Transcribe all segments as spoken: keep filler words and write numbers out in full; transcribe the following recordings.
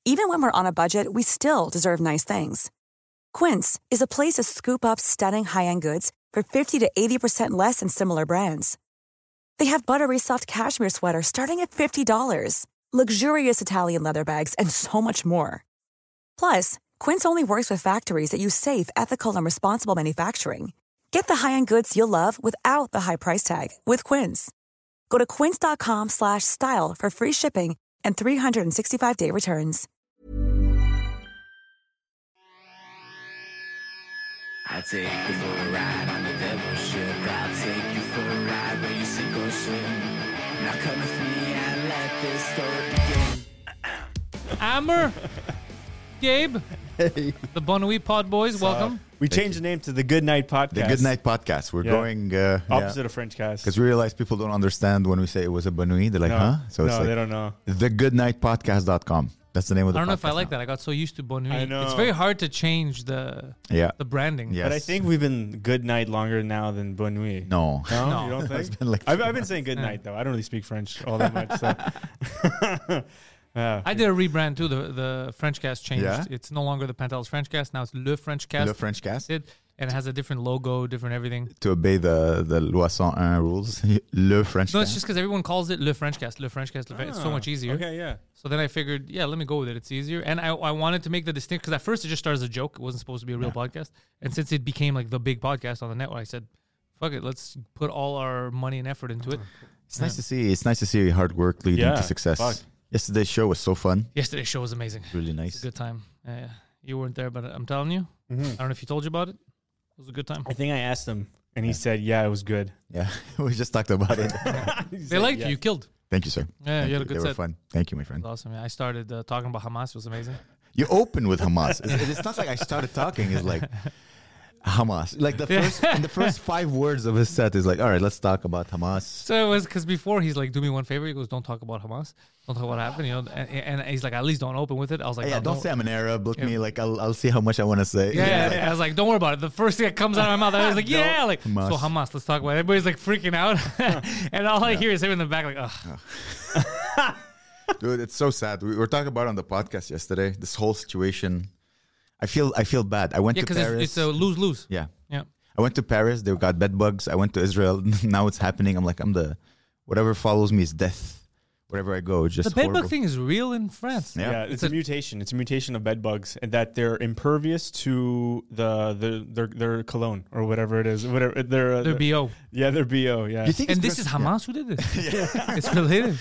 Even when we're on a budget, we still deserve nice things. Quince is a place to scoop up stunning high-end goods for fifty to eighty percent less than similar brands. They have buttery soft cashmere sweaters starting at fifty dollars, luxurious Italian leather bags, and so much more. Plus, Quince only works with factories that use safe, ethical, and responsible manufacturing. Get the high-end goods you'll love without the high price tag with Quince. Go to quince.com slash style for free shipping and three sixty-five day returns. I'll take you for a ride on the devil's ship. I'll take you for a ride where you sink or swim. Now come with me and let this story begin. Amber, Gabe, Hey. the Bon Nuit Pod Boys, welcome. We changed the name to the Good Night Podcast. The Good Night Podcast. We're Yeah. going uh, Opposite of French Cast. because we realize people don't understand when we say it was a Banui. They're like, no, huh? So no it's like they don't know. the good night podcast dot com. That's the name of the I don't know podcast if I like now. that. I got so used to Bon Nuit. I know. It's very hard to change the Yeah. the branding. Yes. But I think we've been Good Night longer now than Bonne Nuit. No. No, No. you don't think? It's been like I've, I've been saying Good Yeah. Night though. I don't really speak French all that much. So. Yeah. I did a rebrand too. The the French Cast changed. Yeah? It's no longer the Pentelis French Cast. Now it's Le French Cast. the French cast It, and it has a different logo, different everything. to obey the the Loi one oh one rules. Le French No, it's cast. just because everyone calls it Le French Cast. Le French Cast. Le French, it's so Ah, much easier. Okay, yeah. So then I figured, yeah, let me go with it. It's easier. And I, I wanted to make the distinct, because at first it just started as a joke. It wasn't supposed to be a real podcast. And since it became like the big podcast on the network, I said, fuck it, let's put all our money and effort into it. It's nice to see. It's nice to see hard work leading Yeah, to success. fuck. Yesterday's show was so fun. Yesterday's show was amazing. Really It's a nice. good time. Yeah, you weren't there, but I'm telling you, Mm-hmm. I don't know if he told you about it. It was a good time. I think I asked him, and he said, "Yeah, it was good." Yeah, we just talked about it. They liked you. You killed. Thank you, sir. Yeah, Thank you had a good They were set. fun. Thank you, my It friend. was awesome. Yeah, I started uh, talking about Hamas. It was amazing. You open with Hamas. It's, it's not like I started talking. It's like Hamas. Like the first, in the first five words of his set is like, all right, let's talk about Hamas. So it was because before he's like, do me one favor. He goes, don't talk about Hamas. Don't talk about what happened. You know, and, and he's like, at least don't open with it. I was like, yeah, no, don't say I'm an Arab. Let Yeah. me like, I'll, I'll see how much I want to say. Yeah, yeah, yeah. I was like, don't worry about it. The first thing that comes out of my mouth, I was like, yeah, like Hamas. so Hamas. Let's talk about it. Everybody's like freaking out, and all I hear is him in the back, like, ugh. Dude, it's so sad. We were talking about it on the podcast yesterday. This whole situation. I feel, I feel bad. I went Yeah, to because Paris. it's, it's a lose lose. yeah, Yeah. I went to Paris. They got bed bugs. I went to Israel. Now it's happening. I'm like, I'm the whatever follows me is death. Wherever I go, it's just The bed horrible. bug thing is real in France. Yeah. Yeah, it's, It's a, a- mutation. It's a mutation of bed bugs, and that they're impervious to the the their their cologne or whatever it is. Whatever they're, uh, They're B O. yeah, they're B O. Yeah, You think And it's this is because- Hamas who did this. It's related.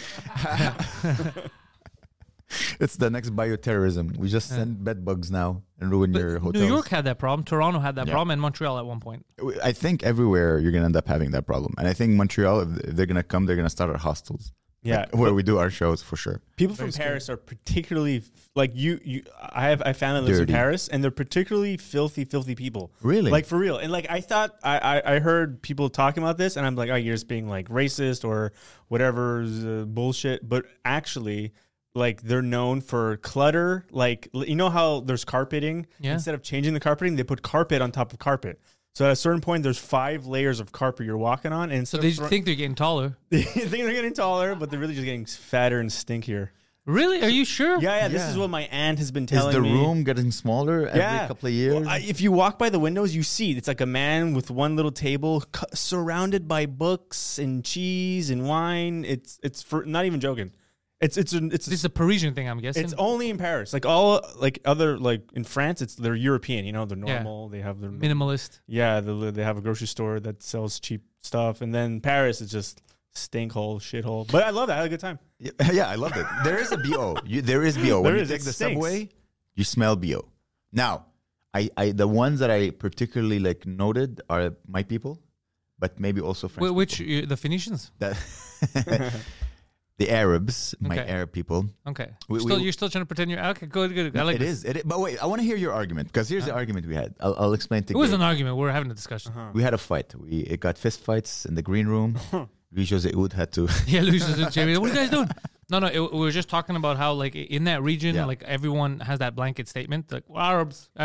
It's the next bioterrorism. We just send bed bugs now and ruin your But hotels. New York had that problem. Toronto had that Yeah. problem, and Montreal at one point. I think everywhere you're gonna end up having that problem, and I think Montreal, if they're gonna come, they're gonna start our hostels. yeah. Like, where we do our shows for sure. People from Paris are particularly like you. You, I have I found that lives in Dirty. Paris, and they're particularly filthy, filthy people. Really? like for real. And like I thought, I I, I heard people talking about this, and I'm like, oh, you're just being like racist or whatever uh, bullshit. But actually, like they're known for clutter. Like l- you know how there's carpeting. Yeah. Instead of changing the carpeting, they put carpet on top of carpet. So at a certain point, there's five layers of carpet you're walking on, and So they just think they're getting taller. they think they're getting taller, but they're really just getting fatter and stinkier. Really? Are you sure? Yeah, yeah, this Yeah. is what my aunt has been Is telling the me. room getting smaller every yeah. couple of years? Well, I, if you walk by the windows, you see it's like a man with one little table cu- surrounded by books and cheese and wine. It's it's for not even joking. It's it's a, it's This is a Parisian thing, I'm guessing. it's only in Paris. Like all like other like in France, it's they're European. You know, they're Yeah. normal. They have their minimalist. yeah. They, they have a grocery store that sells cheap stuff, and then Paris is just stinkhole, shithole. But I love that. I had a good time. Yeah, yeah, I loved it. There is a B O. You, there is B O. When There you is, take it the stinks. subway, you smell B O. Now, I, I the ones that I particularly like noted are my people, but maybe also French Wh- Which people. uh, the Phoenicians? That the Arabs, my Okay. Arab people. Okay. We- still, we- you're still trying to pretend you're okay. Good, good. I like it this. is. It is. But wait, I want to hear your argument because here's the argument we had. I'll, I'll explain to It was Gabe. an argument. We were having a discussion. We had a fight. We it got fist fights in the green room. Louis Jose Oud had to. Yeah, Lucius and Jamie. What are you guys doing? No, no. It, we were just talking about how, like, in that region, Yeah. like everyone has that blanket statement, like well, Arabs. Uh,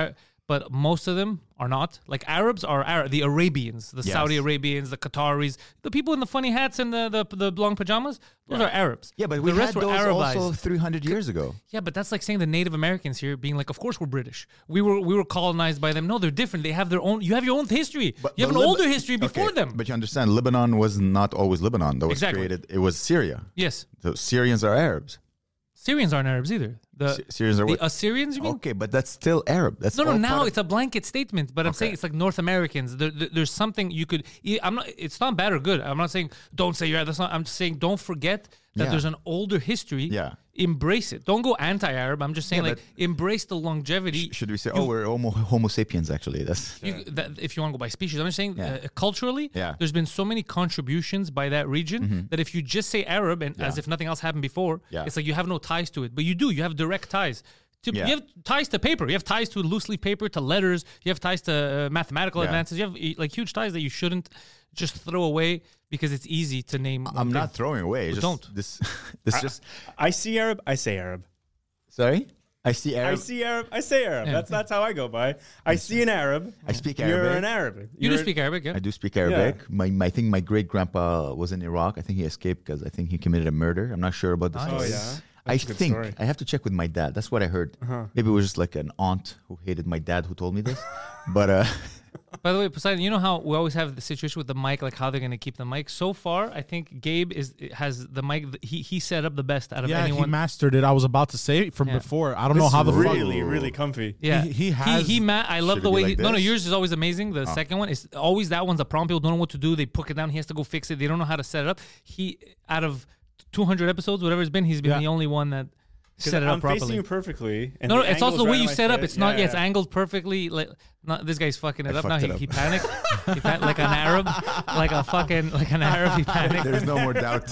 but most of them are not. Like Arabs are Arab, the Arabians, the Yes. Saudi Arabians, the Qataris, the people in the funny hats and the the, the long pajamas. Those are Arabs. Yeah, but the we rest had were those Arabized. also three hundred years ago. Yeah, but that's like saying the Native Americans here being like, of course we're British. We were we were colonized by them. No, they're different. They have their own. You have your own history. But you have the an Lib- older history before Okay, them. But you understand, Lebanon was not always Lebanon. That was Exactly. created. It was Syria. Yes, So Syrians are Arabs. Syrians aren't Arabs either. The, Sy- Syrians are the what? Assyrians, you mean? Okay, but that's still Arab. That's No, no. all Now part of- it's a blanket statement, but I'm Okay. saying it's like North Americans. There, there- there's something you could. I'm not. It's not bad or good. I'm not saying don't say you're. That's not. I'm just saying don't forget that Yeah. there's an older history. Yeah. Embrace it. Don't go anti-Arab. I'm just saying Yeah, like embrace the longevity. Should we say, oh, we're homo, homo sapiens, actually? That's You, that, if you want to go by species, I'm just saying Yeah. uh, culturally, Yeah. Mm-hmm. there's been so many contributions by that region that if you just say Arab and as Yeah. if nothing else happened before, Yeah. it's like you have no ties to it. But you do. You have direct ties. To, Yeah. You have ties to paper. You have ties to loose leaf paper, to letters. You have ties to uh, mathematical Yeah. advances. You have uh, like huge ties that you shouldn't just throw away because it's easy to name. one I'm thing. not throwing away. It's But just, don't. This, this just. I see Arab. I say Arab. Sorry, I see I Arab. see Arab. I say Arab. That's that's how I go by. I see an Arab. I speak You're Arabic. an Arab. You You're do speak Arabic, yeah? I do speak Arabic. My, my, I think my great grandpa was in Iraq. I think he escaped because I think he committed a murder. I'm not sure about the Nice. story. Oh, yeah? I That's a good think story. Uh-huh. I have to check with my dad. That's what I heard. Maybe it was just like an aunt who hated my dad who told me this. But uh, By the way, Poseidon, you know how we always have the situation with the mic, like how they're going to keep the mic. So far, I think Gabe is has the mic. He he set up the best out of Yeah, anyone. he mastered it. I was about to say it from Yeah. before. I don't know how the fuck. really really comfy. Yeah, He- he has- He, ma- I love Should the it be way. like he, no, no, this? yours is always amazing. The second one is always that one's a problem. People don't know what to do. They put it down. He has to go fix it. They don't know how to set it up. He out of two hundred episodes, whatever it's been, he's been Yeah. the only one that 'Cause set it I'm up properly. facing you perfectly. And No, no, the it's also angle's the way right you on my set up. face. It's not. Yeah, Yeah, it's yeah. angled perfectly. Like, not, this guy's fucking it I up now. fucked He, it he up. panicked. he pan- like an Arab, like a fucking like an Arab. He panicked. there's no more doubt.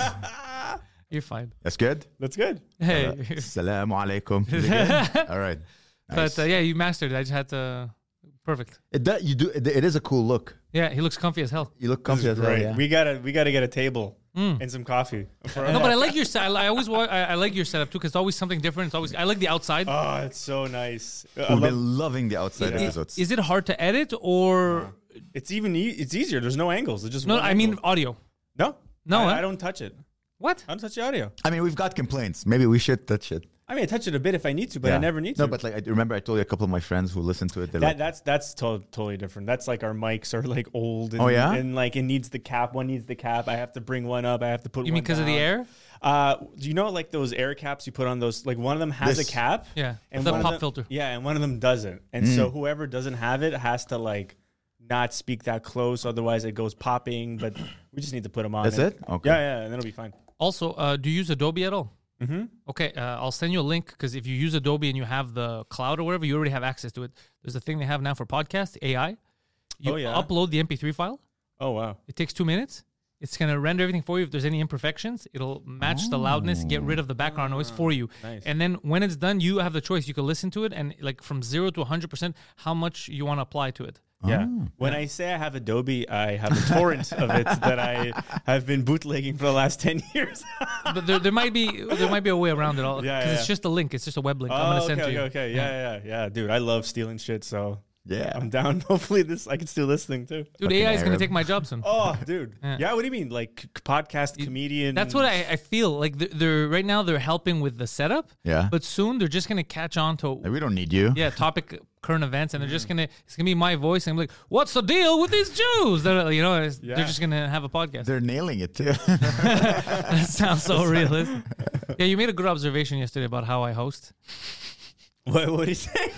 You're fine. That's good. That's good. Hey, Assalamu alaikum. Is it good? All right. but Nice. uh, yeah, you mastered it. I just had to. Perfect. It, does, you do, it, it is a cool look. Yeah, he looks comfy as hell. You look This comfy is as hell. great. Yeah. We gotta we gotta get a table and some coffee. No, but I like your set. I, I always wa- I, I like your setup too because it's always something different. It's always I like the outside. Oh, it's so nice. I We've love- been loving the outside Yeah. episodes. Is it hard to edit or it's even e- it's easier. There's no angles. It's just no? one I mean angle. audio. no, No, I, huh? I don't touch it. What? I don't touch the audio. I mean, we've got complaints. Maybe we should touch it. I mean, I touch it a bit if I need to, but I Yeah. never need to. No, but like I remember, I told you a couple of my friends who listened to it. They're that like, that's that's to- totally different. That's like our mics are like old. And, Oh, yeah? and like it needs the cap. One needs the cap. I have to bring one up. I have to put. You one mean because of the down. air? Uh, do you know like those air caps you put on those? Like one of them has This. a cap. Yeah, and the one of pop them- filter. Yeah, and one of them doesn't. And so whoever doesn't have it has to like not speak that close, otherwise it goes popping. But we just need to put them on. That's And- it? Okay. Yeah, yeah, and then it'll be fine. Also, uh, do you use Adobe at all? Mm-hmm. Okay, uh, I'll send you a link because if you use Adobe and you have the cloud or whatever, you already have access to it. There's a thing they have now for podcasts, A I. You Oh, yeah? upload the M P three file. Oh wow. It takes two minutes. It's gonna render everything for you. If there's any imperfections, it'll match the loudness, get rid of the background noise for you. Nice. And then when it's done, you have the choice. You can listen to it and like from zero to one hundred percent, how much you want to apply to it. Yeah. When I say I have Adobe, I have a torrent of it that I have been bootlegging for the last ten years. But there, there might be there might be a way around it all. Because Yeah, yeah. it's just a link. It's just a web link. I'm Oh, gonna okay, send to okay, you. okay. Yeah, yeah, yeah, Dude, I love stealing shit, so Yeah. I'm down. Hopefully this I can steal this thing too. Dude, Fucking A I is gonna Arab. take my job soon. Oh, dude. Yeah. Yeah, what do you mean? Like c- podcast comedian? That's what I, I feel like. They're, they're right now. They're helping with the setup. Yeah. But soon they're just gonna catch on to Like, we don't need you. yeah topic current events, and they're just gonna it's gonna be my voice, and I'm like, what's the deal with these Jews? They're, you know, it's- Yeah. they're just gonna have a podcast. They're nailing it too. That sounds so realistic. Yeah, you made a good observation yesterday about how I host. What what do you say?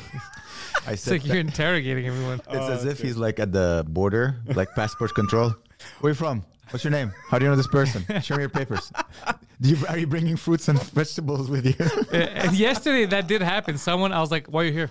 I It's said like you're interrogating everyone. it's Oh, as if he's like at the border, like passport control. Where you from? What's your name? How do you know this person? Show me your papers. Do you, are you bringing fruits and vegetables with you? Uh, and yesterday that did happen. Someone, I was like, "Why are you here?"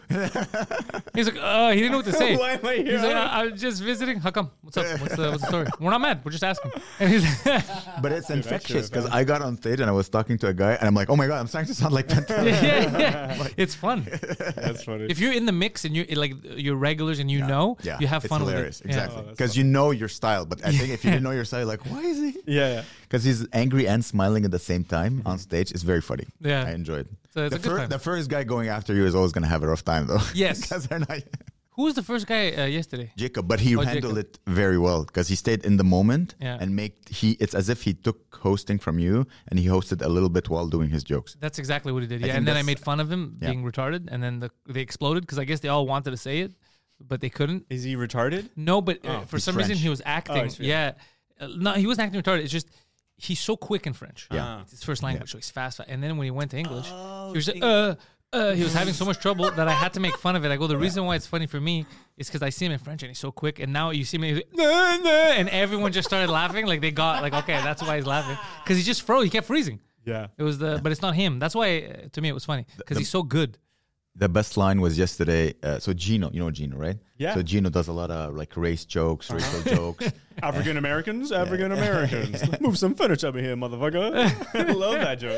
He's like, "Uh, he didn't know what to say." Why am I here? He's like, I, "I'm just visiting." How come? What's up? What's the, what's the story? We're not mad. We're just asking. And he's But it's infectious have because I got on stage and I was talking to a guy and I'm like, oh my god, I'm starting to sound like that. yeah, yeah, yeah. It's fun. That's funny. If you're in the mix and you like you're regulars and you know, Yeah, you have it's fun hilarious. with it. Yeah. Exactly. Because you know your style. But I think if you didn't know your style, like, why is he? yeah, yeah. Because he's angry and smiling at the same time on stage. It's very funny. Yeah. I enjoyed. So it's the, a good fir- time. the first guy going after you is always going to have a rough time, though. Yes. Because they're not. Who was the first guy uh, yesterday? Jacob, but he Oh, handled Jacob. it very well because he stayed in the moment Yeah. and make he. It's as if he took hosting from you and he hosted a little bit while doing his jokes. That's exactly what he did. Yeah, think and then I that's- made fun of him Yeah. being retarded, and then the, they exploded because I guess they all wanted to say it, but they couldn't. Is he retarded? No, but uh, Oh, for he's some reason French. he was acting. he's French. yeah, Uh, no, he wasn't acting retarded. It's just he's so quick in French. Yeah. It's his first language, so he's fast. And then when he went to English, Oh, he was just, uh, uh, he was having so much trouble that I had to make fun of it. I go, the reason why it's funny for me is because I see him in French and he's so quick, and now you see me, he's like, nah, nah, and everyone just started laughing. Like they got like, okay, that's why he's laughing because he just froze. He kept freezing. Yeah. It was the, but it's not him. That's why uh, to me it was funny because the- he's so good. The best line was yesterday. Uh, so Gino, you know Gino, right? Yeah. So Gino does a lot of like race jokes, racial jokes. African Americans, African Americans. Move some furniture over here, motherfucker. I love that joke.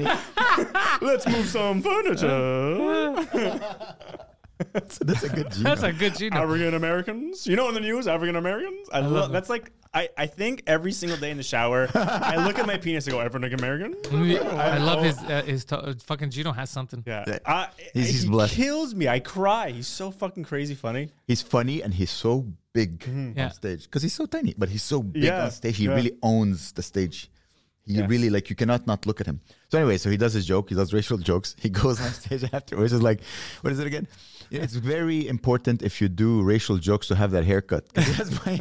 Let's move some furniture. that's, that's a good Gino. That's a good Gino. African Americans. You know in the news, African Americans. I, love love it. that's like I, I think every single day in the shower, I look at my penis and go, African American. I love his uh, his t- uh, fucking Gino has something. Yeah, Yeah. I, He's- he's he blessed. kills me. I cry. He's so fucking crazy funny. He's funny and he's so big Yeah. on stage because he's so tiny, but he's so big Yeah, on stage. He yeah. really owns the stage. He Yes. really like you cannot not look at him. So anyway, so he does his joke. He does racial jokes. He goes on stage afterwards. Is like, what is it again? It's very important if you do racial jokes to have that haircut. 'Cause he has my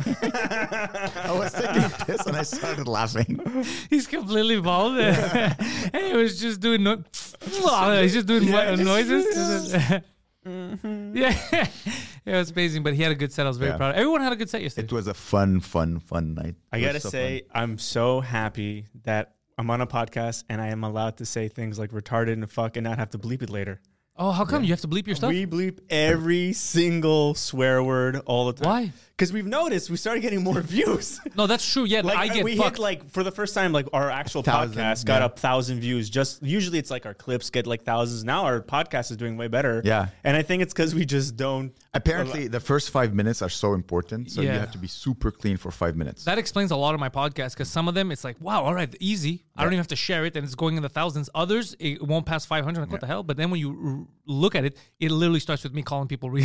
I was taking this and I started laughing. He's completely bald. and he was just doing no- he's just doing Yeah, mo- just- noises. yeah, it was amazing. But he had a good set. I was very Yeah. proud. Everyone had a good set yesterday. It was a fun, fun, fun night. I It was gotta so say, fun. I'm so happy that I'm on a podcast and I am allowed to say things like retarded and fuck and not have to bleep it later. Oh, how come you have to bleep your stuff? We bleep every single swear word all the time. Why? Because we've noticed we started getting more views. No, that's true. Yeah, Like I get we fucked. hit like for the first time, like our actual Thousand, podcast got yeah. a thousand views. Just usually it's like our clips get like thousands. Now our podcast is doing way better. Yeah. and I think it's because we just don't. Apparently, the first five minutes are so important. So Yeah. you have to be super clean for five minutes. That explains a lot of my podcasts because some of them it's like, wow, all right, easy. I don't even have to share it and it's going in the thousands. Others, it won't pass five hundred. Like, what the hell? But then when you r- look at it, it literally starts with me calling people real.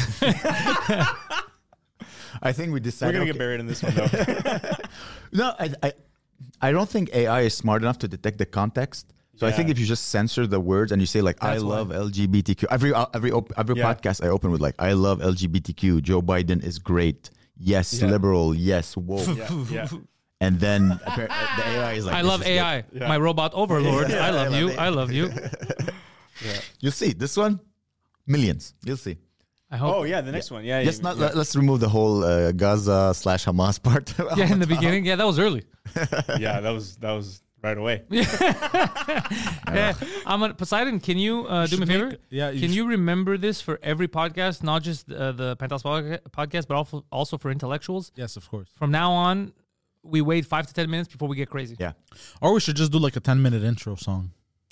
I think we We're decided. gonna okay, get buried in this one though. No, I, I, I don't think A I is smart enough to detect the context. So I think Yeah. if you just censor the words and you say like, That's "I why. love L G B T Q," every uh, every op- every Yeah. podcast I open with like, "I love L G B T Q." Joe Biden is great. Yes, Yeah. liberal. Yes, woke. yeah, yeah. And then appar- uh, the A I is like, I "This love is A good." I, Yeah. my robot overlord. Yeah, I love I you. love it. I love you. You'll see this one, millions. You'll see. I hope. Oh yeah, the next one. Yeah, Just yeah, not. yeah. Let, let's remove the whole uh, Gaza slash Hamas part. Yeah, in the beginning. Yeah, that was early. yeah, that was that was right away. Yeah, I'm a, Poseidon. Can you uh, do me a should favor? make- yeah, you Can sh- you remember this for every podcast, not just uh, the Penthouse podca- podcast, but also also for intellectuals? Yes, of course. From now on, we wait five to ten minutes before we get crazy. Yeah. Or we should just do like a ten minute intro song.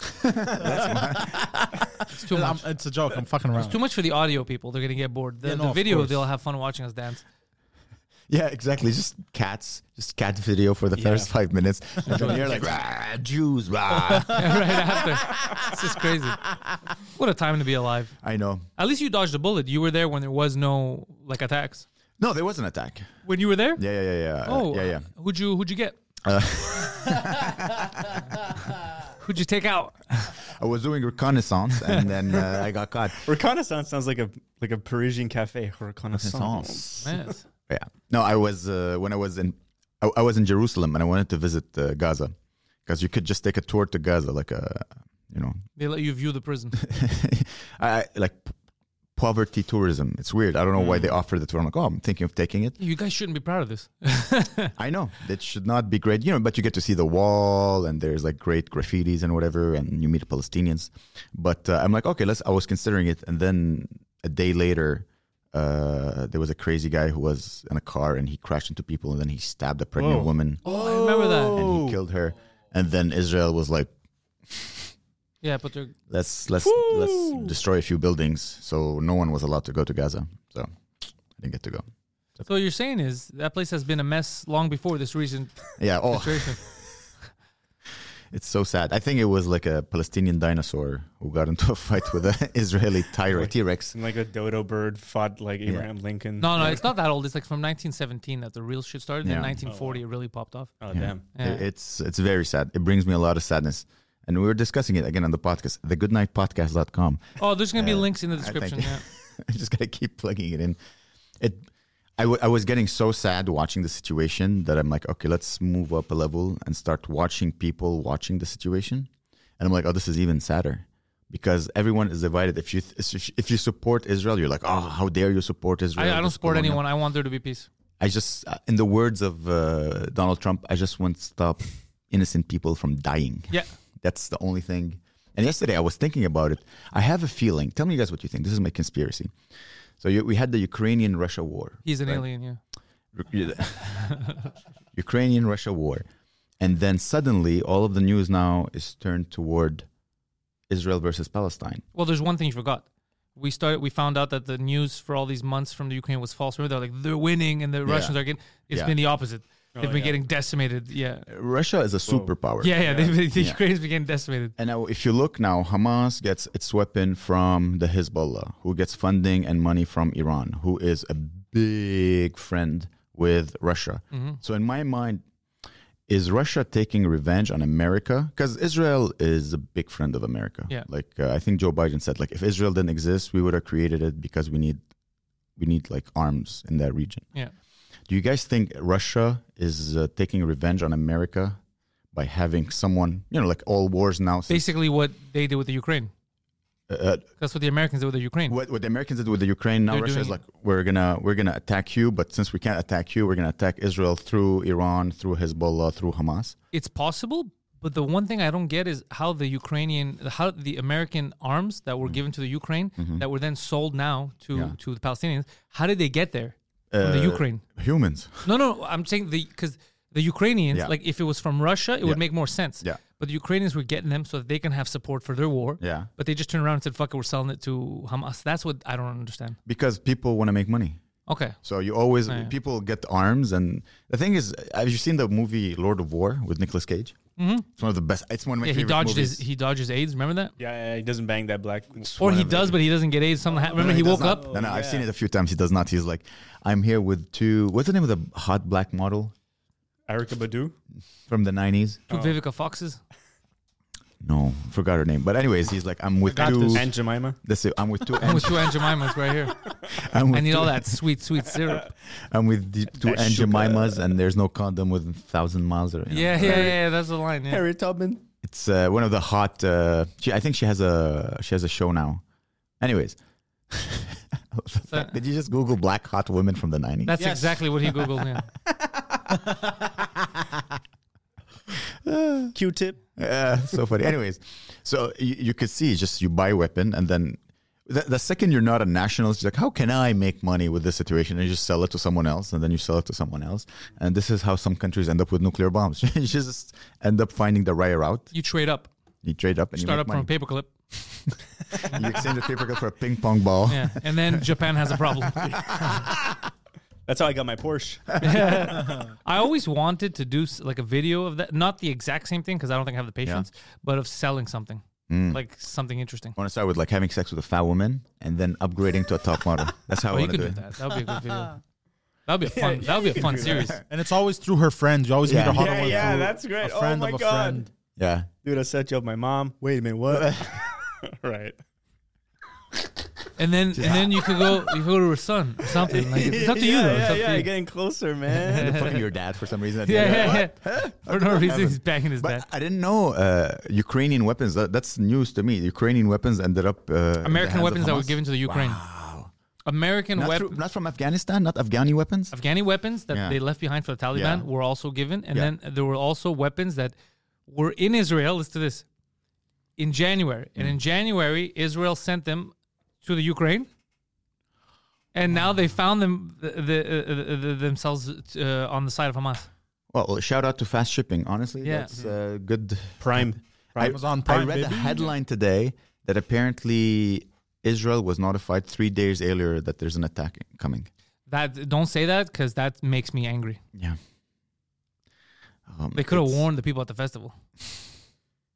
It's too I'm- much. it's a joke. I'm fucking around. It's too much for the audio people. They're gonna get bored. The, Yeah, no, the of video, course. they'll have fun watching us dance. Yeah, exactly. Just cats, just cat video for the first five minutes. And then you're like, rah, Jews, rah. Right after, it's just crazy. What a time to be alive. I know. At least you dodged a bullet. You were there when there was no like attacks. No, there was an attack. When you were there? Yeah, yeah, yeah, yeah. Oh, yeah, yeah. Who'd you Who'd you get? Who'd you take out? I was doing reconnaissance, and then uh, I got caught. Reconnaissance sounds like a like a Parisian cafe. Reconnaissance. Yes. Yeah. No, I was uh, when I was in, I, I was in Jerusalem, and I wanted to visit uh, Gaza, because you could just take a tour to Gaza, like a, you know, They let you view the prison. I I- like p- poverty tourism. It's weird. I don't know why they offered the tour. I'm like, oh, I'm thinking of taking it. You guys shouldn't be proud of this. I know it should not be great, you know, but you get to see the wall, and there's like great graffitis and whatever, and you meet Palestinians. But uh, I'm like, okay, let's. I was considering it, and then a day later, uh, there was a crazy guy who was in a car, and he crashed into people, and then he stabbed a pregnant Whoa. woman, Oh, I remember that. and he killed her. And then Israel was like, Yeah, but they're let's let's let's destroy a few buildings. So no one was allowed to go to Gaza. So I didn't get to go. so what you're saying is that place has been a mess long before this recent Yeah. Oh, situation. It's so sad. I think it was like a Palestinian dinosaur who got into a fight with an Israeli T-Rex. T-Rex. And like a dodo bird fought like Abraham Lincoln. No, no, it's not that old. It's like from nineteen seventeen that the real shit started. Yeah. In nineteen forty, it really popped off. Oh Yeah. damn. Yeah. It- It's it's very sad. It brings me a lot of sadness. And we were discussing it again on the podcast, the good night podcast dot com. Oh, there's gonna be Uh, links in the I think- description. Yeah. I just gotta keep plugging it in. It, I, w- I was getting so sad watching the situation that I'm like, okay, let's move up a level and start watching people watching the situation. And I'm like, oh, this is even sadder because everyone is divided. If you th- if you support Israel, you're like, oh, how dare you support Israel? I, I don't This support colonial- anyone. I want there to be peace. I just, uh, in the words of uh, Donald Trump, I just want to stop innocent people from dying. Yeah. That's the only thing. And yesterday I was thinking about it. I have a feeling. Tell me you guys what you think. This is my conspiracy. So you, we had the Ukrainian-Russia war. He's an right? alien. Yeah. Ukrainian-Russia war. And then suddenly all of the news now is turned toward Israel versus Palestine. Well, there's one thing you forgot. We started. We found out that the news for all these months from the Ukraine was false. Remember, they're like they're winning and the Yeah. Russians are getting. It's Yeah. been the opposite. They've Oh, been yeah. getting decimated. Yeah. Russia is a superpower. Yeah, yeah. They've been, the Yeah. Ukrainians been getting decimated. And now, if you look now, Hamas gets its weapon from the Hezbollah, who gets funding and money from Iran, who is a big friend with Russia. Mm-hmm. So, in my mind, is Russia taking revenge on America? Because Israel is a big friend of America. Yeah. Like uh, I think Joe Biden said, like if Israel didn't exist, we would have created it because we need, we need like arms in that region. Yeah. Do you guys think Russia is uh, taking revenge on America by having someone, you know, like all wars now? since- Basically, what they did with the Ukraine. uh, That's what the Americans did with the Ukraine. what, what the Americans did with the Ukraine, now They're Russia is doing- like, we're gonna we're gonna attack you, but since we can't attack you, we're gonna attack Israel through Iran, through Hezbollah, through Hamas. It's possible, but the one thing I don't get is how the Ukrainian, how the American arms that were given to the Ukraine that were then sold now to Mm-hmm. Yeah. to the Palestinians. How did they get there from the Uh, Ukraine? Humans. No, no, I'm saying the because the Ukrainians, Yeah. like if it was from Russia, it would Yeah. make more sense. Yeah. But the Ukrainians were getting them so that they can have support for their war. Yeah. But they just turned around and said, "Fuck it, we're selling it to Hamas." That's what I don't understand. Because people want to make money. Okay. So you always Oh, yeah. people get arms, and the thing is, have you seen the movie Lord of War with Nicolas Cage? Mm-hmm. It's one of the best. It's one of my Yeah, he favorite dodged movies. his he dodges AIDS. Remember that? Yeah, yeah, he doesn't bang that black. Or he one of does, the- but he doesn't get AIDS. Something. ha- Remember, No, he, does woke not. up. No, no, I've yeah. seen it a few times. He does not. He's like, I'm here with two. What's the name of the hot black model Erica Badu. from the nineties? Two Vivica Foxes. No, forgot her name. But anyways, he's like, I'm with got two. this. And Jemima. That's it. I'm with two. I'm with two Aunt Jemimas right here. I'm with I need two, all that sweet, sweet syrup. I'm with the two That Aunt sugar. Jemimas, and there's no condom with thousand miles. Or, you know. Yeah, yeah, yeah. That's the line. Yeah. Harry Tubman. It's uh, one of the hot. Uh, she, I think she has a she has a show now. Anyways, So- did you just Google black hot women from the nineties? That's exactly what he googled. Yeah. Q-tip. Yeah, so funny. Anyways, so you, you could see just you buy a weapon, and then the, the second you're not a nationalist, you're like, how can I make money with this situation? And you just sell it to someone else, and then you sell it to someone else, and this is how some countries end up with nuclear bombs. You just end up finding the right route. You trade up. You trade up and Start you up make from a money. paperclip. You exchange the paper for a ping pong ball. Yeah. And then Japan has a problem. That's how I got my Porsche. I always wanted to do s- like a video of that. Not the exact same thing because I don't think I have the patience, but of selling something. Like something interesting. I want to start with like having sex with a fat woman and then upgrading to a top model. That's how Oh, I you want could to do do it. that. That would be a good video. That would be a fun. that would be a fun series. And it's always through her friends. You always Yeah. meet a hotter Yeah, one yeah, through that's great. a Oh friend my of a God. friend. Yeah. Dude, I set you up my mom. Wait a minute, what? Right. And then and then you could go you could go to her son or something. Like it's up to you yeah, though. Yeah, It's up yeah, to you're you. getting closer, man. Fucking your dad for some reason. at the Yeah, end. yeah, yeah. For no reason, he's banging his But dad. I didn't know uh, Ukrainian weapons. That, that's news to me. Ukrainian weapons ended up. Uh, in the American hands of weapons that were Hamas. given to the Ukraine. Wow. American Not, weapons. through- not from Afghanistan, not Afghani weapons. Afghani weapons that Yeah. they left behind for the Taliban Yeah. were also given, and Yeah. then there were also weapons that were in Israel. Listen to this. In January, and Mm. in January, Israel sent them to the Ukraine, and now they found them the, the, uh, the, themselves uh, on the side of Hamas. Well, shout out to fast shipping. Honestly, Yeah. that's uh, good. Prime. I, Amazon I Prime, read the baby. headline today that apparently Israel was notified three days earlier that there's an attack coming. That don't say that because that makes me angry. Yeah. Um, They could have it's- warned the people at the festival.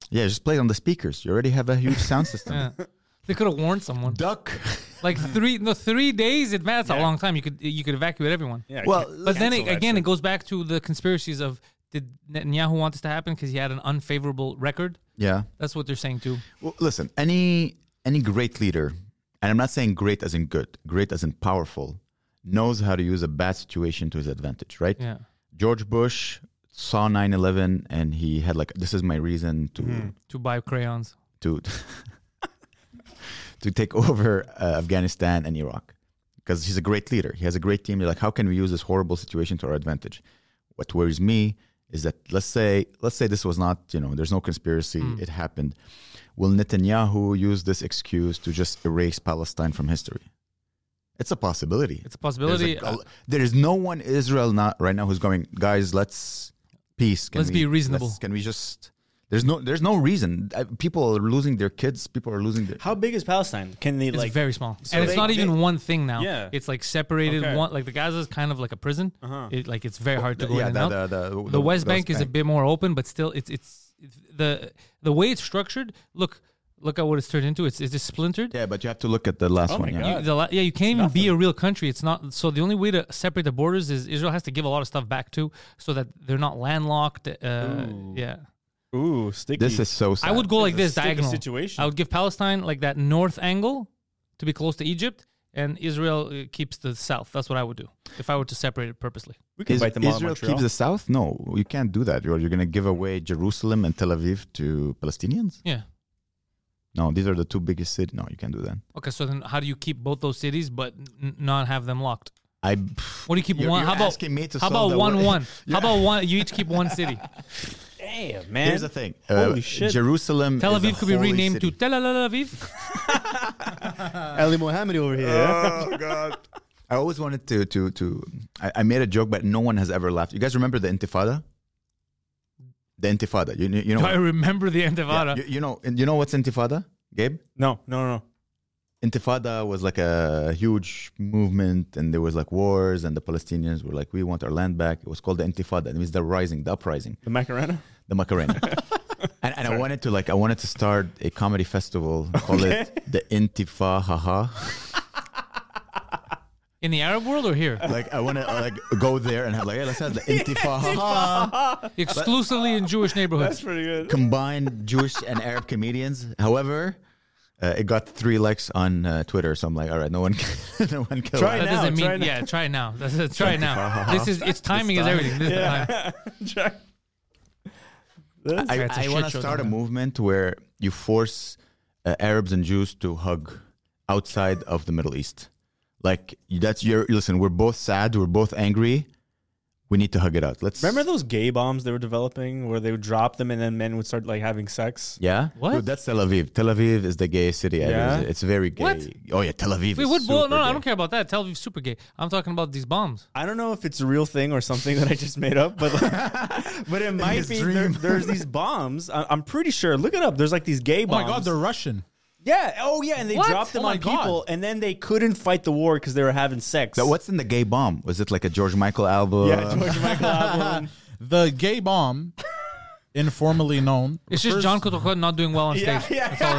Yeah, just play it on the speakers. You already have a huge sound system. Yeah. They could have warned someone. Duck. Like three, no, three days. It that's a Yeah. long time. You could you could evacuate everyone. Yeah, Well, can- But then cancel it, that again, shit. it goes back to the conspiracies of did Netanyahu want this to happen because he had an unfavorable record? Yeah. That's what they're saying too. Well, listen, any any great leader, and I'm not saying great as in good, great as in powerful, knows how to use a bad situation to his advantage, right? Yeah. George Bush saw nine eleven and he had like, this is my reason to To buy crayons. to to take over uh, Afghanistan and Iraq, because he's a great leader. He has a great team. They're like, how can we use this horrible situation to our advantage? What worries me is that let's say let's say this was not, you know, there's no conspiracy. Mm. It happened. Will Netanyahu use this excuse to just erase Palestine from history? It's a possibility. It's a possibility. There's like, there is no one in Israel not right now who's going, guys, let's peace. Can Let's we- be reasonable. let's- Can we just? There's no there's no reason. Uh, People are losing their kids. People are losing their. How big is Palestine? Can they It's like? very small, so and it's they- not even they- one thing now. Yeah. It's like separated. Okay. One like the Gaza is kind of like a prison. Uh-huh. It, like it's very hard to go yeah, in the, and out. the, the, The West Bank is a bit more open, but still, it's it's, it's the the way it's structured. Look, look at what it's turned into. It's it's just splintered. Yeah, but you have to look at the last Oh one. my Yeah. You, the, la- yeah, you can't even be a real country. It's not. So the only way to separate the borders is Israel has to give a lot of stuff back too, so that they're not landlocked. Uh, yeah, Ooh, sticky. This is so sad. I would go like It's a this sticky diagonal. situation. I would give Palestine like that north angle to be close to Egypt, and Israel uh, keeps the south. That's what I would do if I were to separate it purposely. we can Is, invite them all in Israel Montreal. keeps the south? No, you can't do that. You're, you're going to give away Jerusalem and Tel Aviv to Palestinians? Yeah. No, these are the two biggest cities. No, you can't do that. Okay, so then how do you keep both those cities but n- not have them locked? I. What do you keep You're- one? you're How about asking me to how solve about the one one- one? How about one? You each keep one city. Damn, man. Here's the thing. Holy Uh, shit. Jerusalem. Tel is a Aviv could be holy renamed city. to Tel Aviv. Ali Mohammed over here. Oh God! I always wanted to to to. I, I made a joke, but no one has ever laughed. You guys remember the Intifada? The Intifada. You you know. Do I remember the yeah, Intifada? you, you know. You know what's Intifada, Gabe? No, no, no, no. Intifada was like a huge movement, and there was like wars, and the Palestinians were like, "We want our land back." It was called the Intifada. It means the rising, the uprising, The Macarena? the Macarena. and and I wanted to like, I wanted to start a comedy festival, call it the Intifahaha. In the Arab world or here? Like I want to like go there and have like, hey, let's have the Intifahaha. Exclusively in Jewish neighborhoods. Pretty good. Combined Jewish and Arab comedians. However, uh, it got three likes on uh, Twitter, so I'm like, all right, no one, can, no one can. Try That now, doesn't mean try now. yeah. Try it now. That's it, try it now. This is it's timing is everything. This is the time. Try. I, It's a I shit want to show start a down there. movement where you force uh, Arabs and Jews to hug outside of the Middle East. Like that's your listen. We're both sad. We're both angry. We need to hug it out. Let's Remember those gay bombs they were developing where they would drop them and then men would start like having sex? Yeah. What? Dude, that's Tel Aviv. Tel Aviv is the gay city. ever. Yeah? It's very gay. What? Oh yeah, Tel Aviv. Wait, is what? Well, super no, no, I gay. don't care about that. Tel Aviv's super gay. I'm talking about these bombs. I don't know if it's a real thing or something that I just made up, but like, but it might his be. dream. There, there's these bombs. I, I'm pretty sure. Look it up. There's like these gay Oh my bombs. God, they're Russian. yeah. Oh yeah, and they What? dropped them Oh my on God. people, and then they couldn't fight the war because they were having sex. So what's in the gay bomb? Was it like a George Michael album? Yeah, George Michael album. The gay bomb, informally known. It's just refers- John Kotoko not doing well on stage. Yeah, yeah. That's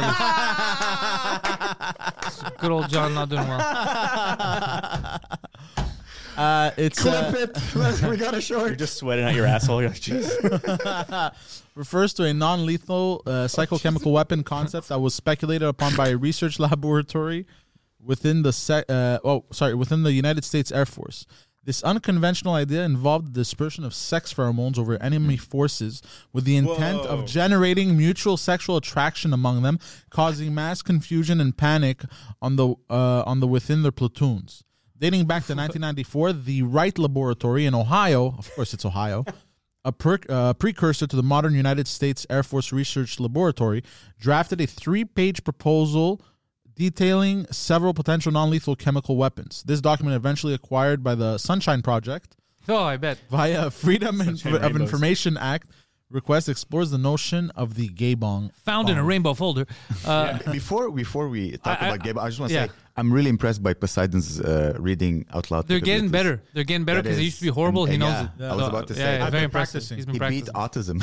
all it is. Good old John not doing well. Uh, it's uh, it. we got a short. You're just sweating out your asshole. You're like, jeez. refers to a non-lethal uh, psychochemical weapon concept that was speculated upon by a research laboratory within the se- uh, oh sorry within the United States Air Force. This unconventional idea involved the dispersion of sex pheromones over enemy forces with the intent Whoa. of generating mutual sexual attraction among them, causing mass confusion and panic on the uh, on the within their platoons. Dating back to nineteen ninety-four, the Wright Laboratory in Ohio, of course it's Ohio, a per, uh, precursor to the modern United States Air Force Research Laboratory, drafted a three-page proposal detailing several potential non-lethal chemical weapons. This document eventually acquired by the Sunshine Project Oh, I bet. via Freedom Sunshine of Rainbows. Information Act request explores the notion of the gay bong. Found in a rainbow folder. Uh, Before before we talk I- about I- gay, I just want to yeah. say I'm really impressed by Poseidon's uh, reading out loud. They're getting capabilities. better. They're getting better That because he is- used to be horrible. and- he and knows yeah, it. I was So, about to yeah, say. yeah, I've very been impressive. practicing. He's been He beat practicing.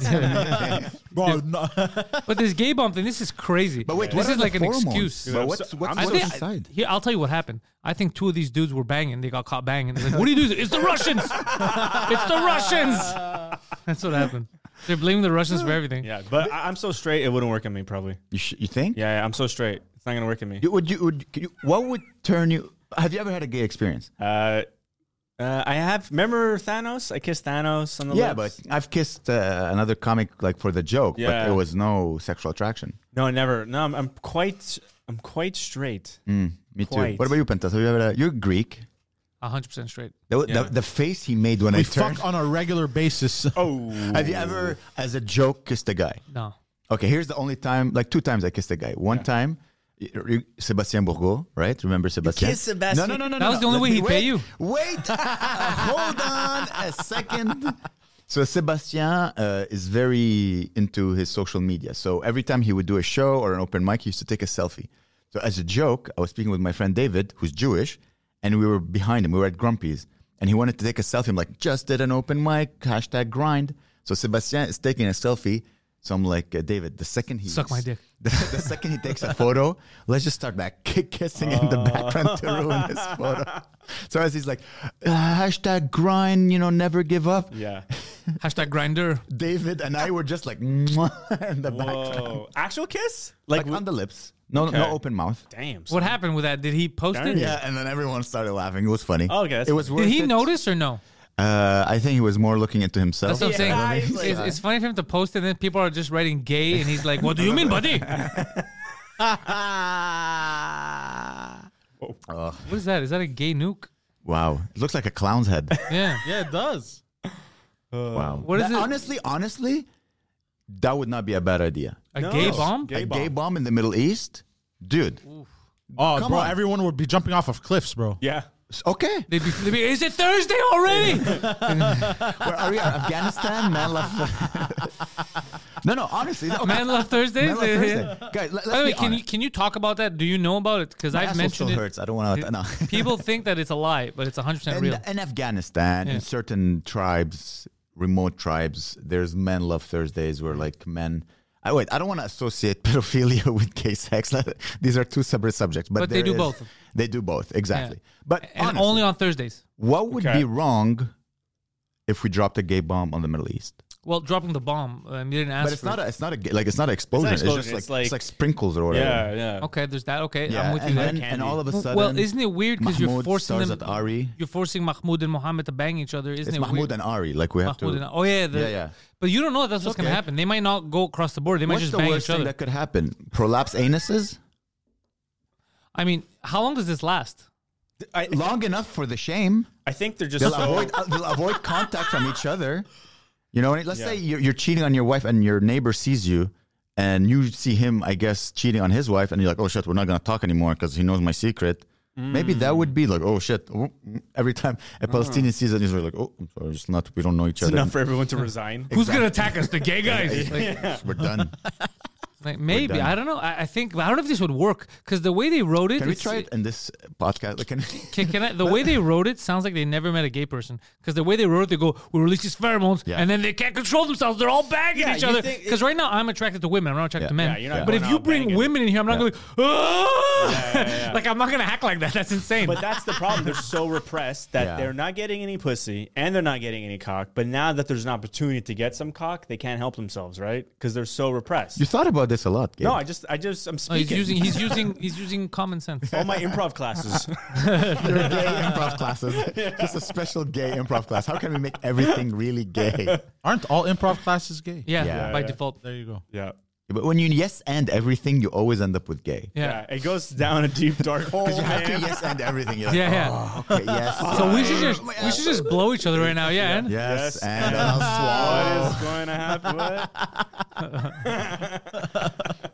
autism. Bro, no. But this gay bomb thing, this is crazy. But wait, this what is are like the an hormones? excuse. But what's So, what's, I'm I what's think, inside? here, I'll tell you what happened. I think two of these dudes were banging. They got caught banging. They're like, what do you do? It's the Russians. It's the Russians. That's what happened. They're blaming the Russians for everything. Yeah, but I, I'm so straight, it wouldn't work on me probably. You, sh- you think? Yeah, yeah, I'm so straight. It's not gonna work on me. You, would you would you, what would turn you? Have you ever had a gay experience? Uh, uh, I have. Remember Thanos? I kissed Thanos on the Yeah, lips. but I've kissed uh, another comic like for the joke, Yeah. but there was no sexual attraction. no, never. No, I'm, I'm quite. I'm quite straight. Mm, me too. Quite. What about you, Pentas? Have you ever? You're Greek. one hundred percent straight. The, Yeah. the, the face he made when We I turned. fuck on a regular basis. Oh, Have you ever, as a joke, kissed a guy? No. Okay, here's the only time, like two times I kissed a guy. One time, y- y- Sebastien Bourgault, right? Remember Sebastien? kissed Sebastien? No, no, no, no. That no, was the no. only Let way me- he'd pay wait, you. Wait, hold on a second. So Sebastien uh, is very into his social media. So every time he would do a show or an open mic, he used to take a selfie. So as a joke, I was speaking with my friend David, who's Jewish, and we were behind him. We were at Grumpy's, and he wanted to take a selfie. I'm like, just did an open mic, hashtag grind. So Sebastien is taking a selfie. So I'm like, uh, David, the second he Suck my dick. The, the second he takes a photo, let's just start back kick kissing in the background to ruin his photo. So as he's like, uh, hashtag grind, you know, never give up. yeah. Hashtag grinder. David and I were just like mwah, in the background, Whoa, actual kiss? like, Like, on the lips, no, Okay. no open mouth. damn. What happened with that? Did he post Darn it? it. Yeah, and then everyone started laughing. It was funny. Oh, okay, that's it was worth Did he it. notice or no? Uh, I think he was more looking into himself. That's what I'm Yeah, saying. he's like- it's, it's funny for him to post it, and then people are just writing gay, and he's like, "What do you mean, buddy? Oh, What is that? Is that a gay nuke?" wow, it looks like a clown's head. Yeah. Yeah, it does. Wow. What is That- it? Honestly, honestly, that would not be a bad idea. A No. gay bomb? Gay a bomb. gay bomb in the Middle East, dude. Oh, Come bro, on. everyone would be jumping off of cliffs, bro. Yeah. Okay. They'd be, they'd be, is it Thursday already? Where are we? Afghanistan? Man love. no, no, honestly. No. Man Love Thursdays? Man love Thursday. Guys, let, By us the way, be can you honest. can you talk about that? Do you know about it? Because My I've asshole mentioned still it. hurts. I don't want to. No. People think that it's a lie, but it's one hundred percent in, real. in Afghanistan, Yeah. in certain tribes, remote tribes, there's Men Love Thursdays where like men. I wait. I don't want to associate pedophilia with gay sex. These are two separate subjects, but, But they there do is- both. They do both exactly. Yeah. But And honestly, only on Thursdays. what would Okay. be wrong if we dropped a gay bomb on the Middle East? Well, dropping the bomb. Um, you didn't ask But it's for not it. a, it's not a like it's not an explosion. It's, explosion, just like it's it's like- like, sprinkles or whatever. Yeah, yeah. Okay, there's that. Okay, Yeah, I'm with you and there. then, and all of a sudden, Well, isn't it weird because you're Mahmoud forcing stars them? at Ari. You're forcing Mahmoud and Mohammed to bang each other. Isn't It's it Mahmoud weird? and Ari. Like we have Mahmoud to. and, oh yeah, the, Yeah, yeah. But you don't know that's what's okay. gonna happen. They might not go across the board. They might What's just the bang worst each other. thing that could happen? Prolapse anuses? I mean, how long does this last? I, Long enough for the shame. I think they're just They'll so- avoid uh, they'll avoid contact from each other. You know, let's Yeah. say you're, you're cheating on your wife and your neighbor sees you, and you see him, I guess, cheating on his wife, and you're like, oh shit, we're not gonna talk anymore because he knows my secret. Maybe that would be like, oh shit. Oh, mm. Every time a Palestinian sees it, he's like, oh, I'm sorry, it's not. We don't know each it's other. enough for everyone to resign. Who's gonna attack us? The gay guys. Like, We're done. like, maybe done. I don't know. I, I think I don't know if this would work because the way they wrote it. Can we it's- try it in this podcast? Like, can Can, can I, the way they wrote it sounds like they never met a gay person. Because the way they wrote it, they go, we release these pheromones, Yeah. and then they can't control themselves. They're all bagging Yeah, each you other. think- Because right now, I'm attracted to women. I'm not attracted Yeah. to men. Yeah, you're not but if going you out bring banging. women in here, I'm not Yeah. going, oh! Yeah, yeah, yeah. Like, I'm not going to act like that. That's insane. But that's the problem. They're so repressed that Yeah. they're not getting any pussy and they're not getting any cock. But now that there's an opportunity to get some cock, they can't help themselves, right? Because they're so repressed. you thought about this a lot? Gabe. no, I just, I just, I'm Oh, he's speaking. using, he's using, he's using common sense. all my improv classes. Your gay improv classes. Just a special gay improv class. How can we make everything really gay? Aren't all improv classes gay? Yeah, Yeah. by Yeah. default. There you go. yeah. But when you yes and everything, you always end up with gay. Yeah. Yeah. It goes down a deep dark hole. Because you have to man. yes and everything. You're like, Yeah, yeah. oh, okay, yes. So we should just, we should just blow each other right now. Yeah. and- yes, Yes. and then I'll What swallow. is going to happen? What?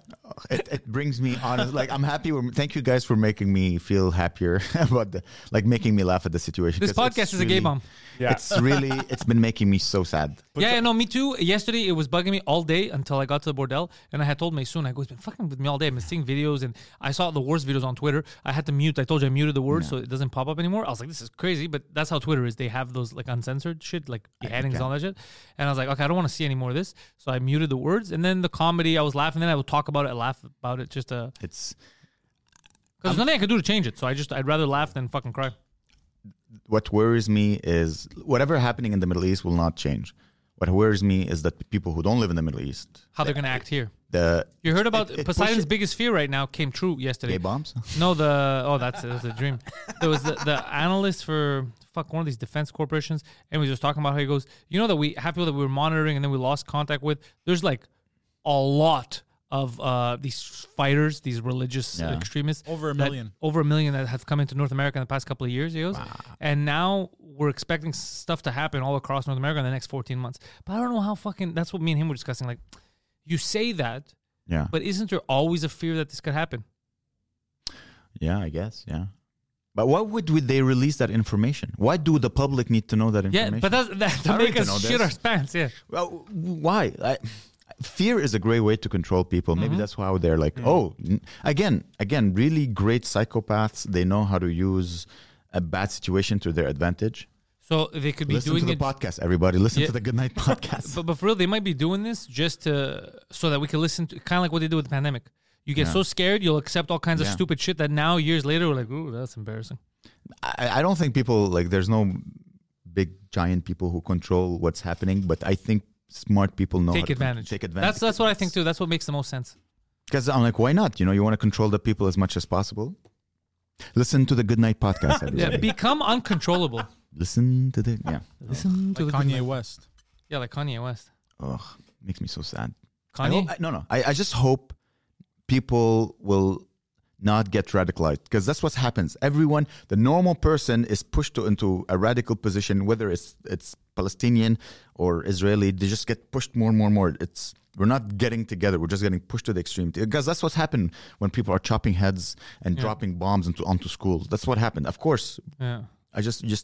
it, it brings me honest. Like I'm happy. We're, thank you guys for making me feel happier about the, like making me laugh at the situation. This 'Cause it's podcast is a really- gay bomb. Yeah. It's really, it's been making me so sad. Yeah, yeah, no, me too. Yesterday, it was bugging me all day until I got to the bordel, and I had told Maysoon, I go, it's been fucking with me all day. I've been seeing videos, and I saw the worst videos on Twitter. I had to mute. I told you I muted the word so it doesn't pop up anymore. I was like, this is crazy, but that's how Twitter is. They have those like uncensored shit, like beheadings and all that shit. And I was like, okay, I don't want to see any more of this. So I muted the words, and then the comedy, I was laughing. Then I would talk about it, laugh about it, just to It's because there's nothing I could do to change it. So I just I'd rather laugh than fucking cry. what worries me is whatever happening in the Middle East will not change. What worries me is that the people who don't live in the Middle East, How they're gonna act here. the You heard about it Poseidon's pushes- biggest fear right now came true yesterday. gay bombs. No, the oh, that's that's a dream. There was the, the analyst for fuck one of these defense corporations, and we was just talking about how he goes, you know that we have people that we were monitoring and then we lost contact with. There's like a lot of uh, these fighters, these religious Yeah. extremists, Over a that- million. over a million that have come into North America in the past couple of years. He goes, and now we're expecting stuff to happen all across North America in the next fourteen months. But I don't know how fucking. That's what me and him were discussing. Like, you say that. Yeah, But isn't there always a fear that this could happen? yeah, I guess, yeah. But why would, would they release that information? Why do the public need to know that information? Yeah, but that's that to I make already know us shit this. our pants. Yeah, Well, why? I, fear is a great way to control people. Maybe Mm-hmm. that's why they're like, oh, n- again, again, really great psychopaths. They know how to use a bad situation to their advantage. so they could be Listen doing to the it. podcast, everybody. Listen Yeah. to the Good Night podcast. But, but for real, they might be doing this just to so that we can listen to kind of like what they do with the pandemic. You get Yeah. so scared, you'll accept all kinds of Yeah. stupid shit that now years later we're like, ooh, that's embarrassing. I, I don't think people like. There's no big giant people who control what's happening, but I think smart people know how Take to advantage. Take advantage. That's that's what I think too. That's what makes the most sense. Because I'm like, why not? You know, you want to control the people as much as possible. Listen to the Good Night podcast. Yeah, Everybody. become uncontrollable. Listen to the yeah. Listen to Like the Kanye West. Yeah, like Kanye West. Ugh, makes me so sad. I Kanye. hope, I, no, no. I, I just hope people will not get radicalized because that's what happens. Everyone, the normal person, is pushed to, into a radical position, whether it's it's Palestinian or Israeli. They just get pushed more and more and more. It's we're not getting together. We're just getting pushed to the extreme because that's what's happened when people are chopping heads and Yeah. dropping bombs into onto schools. That's what happened. Of course, Yeah. I just just.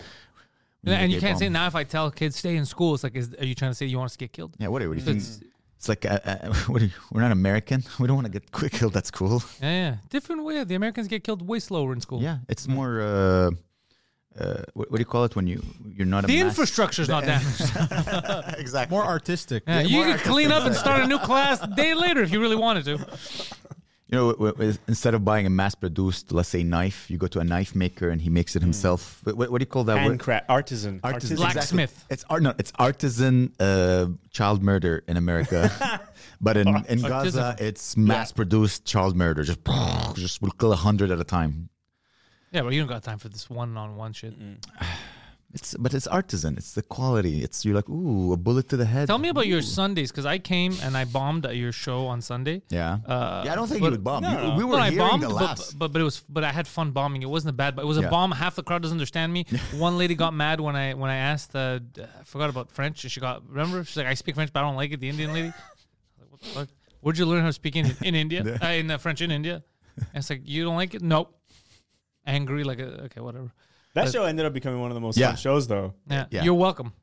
And, and you Gay can't say bomb. now if I tell kids stay in school, it's like, is, are you trying to say you want us to get killed? Yeah, what, what do you So think? it's- It's like, uh, uh, what are you, we're not American. We don't want to get quick killed at school. Yeah, yeah. Different way. The Americans get killed way slower in school. Yeah, it's more. Uh, uh, what, what do you call it when you you're not a The mass- infrastructure's not damaged. exactly More artistic. Yeah, Yeah, you more could clean up and start a new class a day later if you really wanted to. You know, w- w- instead of buying a mass-produced, let's say, knife, you go to a knife maker and he makes it himself. What, what, what do you call that word? Handcraft, artisan, Artisan. Blacksmith. Exactly. It's art. No, it's artisan uh, child murder in America, but in, in Gaza, it's mass-produced child murder. Just, just we'll kill a hundred at a time. Yeah, but you don't got time for this one-on-one shit. It's but it's artisan. It's the quality. It's you're like, ooh, a bullet to the head. Tell me about your Ooh. Sundays, because I came and I bombed at your show on Sunday. Yeah. Uh, yeah, I don't think but- you would bomb. No, You- no. we were Well, I hearing bombed, the but, laughs. but but it was but I had fun bombing. It wasn't a bad, but it was a Yeah. bomb. Half the crowd doesn't understand me. One lady got mad when I when I asked. Uh, I forgot about French, and she got remember. She's like, I speak French, but I don't like it. The Indian lady. I was like, what the fuck? Where'd you learn how to speak in, in India? Uh, in uh, French in India? And it's like, you don't like it? Nope. Angry like a, okay, whatever. That But- show ended up becoming one of the most Yeah. fun shows, though. Yeah, Yeah. you're welcome.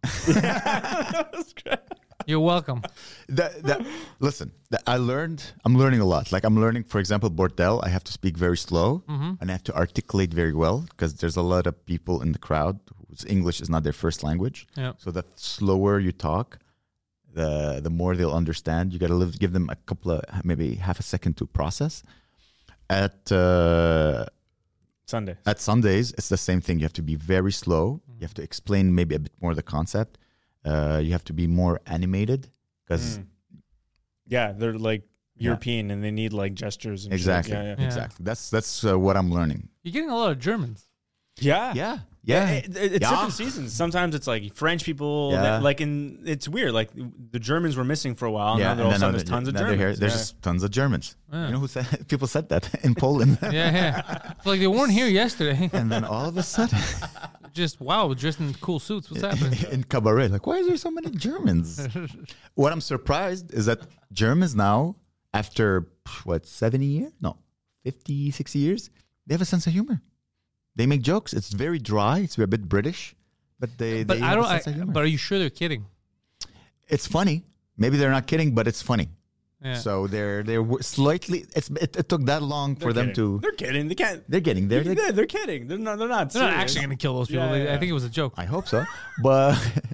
You're welcome. that, that, listen, that I learned, I'm learning a lot. Like I'm learning, for example, Bordel, I have to speak very slow Mm-hmm. and I have to articulate very well because there's a lot of people in the crowd whose English is not their first language. Yeah. So the slower you talk, the the more they'll understand. You got to give them a couple of, maybe half a second to process. At uh, Sunday. at Sundays, it's the same thing. You have to be very slow. You have to explain maybe a bit more the concept. Uh, you have to be more animated because Mm. Yeah, they're like European and they need like gestures. And shit. exactly, Yeah, yeah. Yeah. exactly. That's that's uh, what I'm learning. You're getting a lot of Germans. Yeah. Yeah, yeah. It- it- it's Yeah. different seasons. Sometimes it's like French people, Yeah. that, like in it's weird. Like the Germans were missing for a while. yeah, now they're all of a then sudden now there's tons of now they're Germans. here. There's Yeah. just tons of Germans. Yeah. You know who said? People said that in Poland. Yeah, yeah. It's like they weren't here yesterday. And then all of a sudden, Just wow, dressed in cool suits. What's happening? in cabaret, like, why is there so many Germans? What I'm surprised is that Germans now after what seventy years? No, fifty, sixty years. They have a sense of humor. They make jokes. It's very dry. It's a bit British, but they. But they I have don't. a sense I, of humor. but are you sure they're kidding? It's funny. Maybe they're not kidding, but it's funny. Yeah. So they're they're w- slightly. It's it, it took that long for them kidding. to. They're kidding. They can't. They're getting there. They're, They- they're kidding. They're not. They're not. They're not serious. actually going to kill those people. Yeah, They- yeah, I think it was a joke. I hope so, but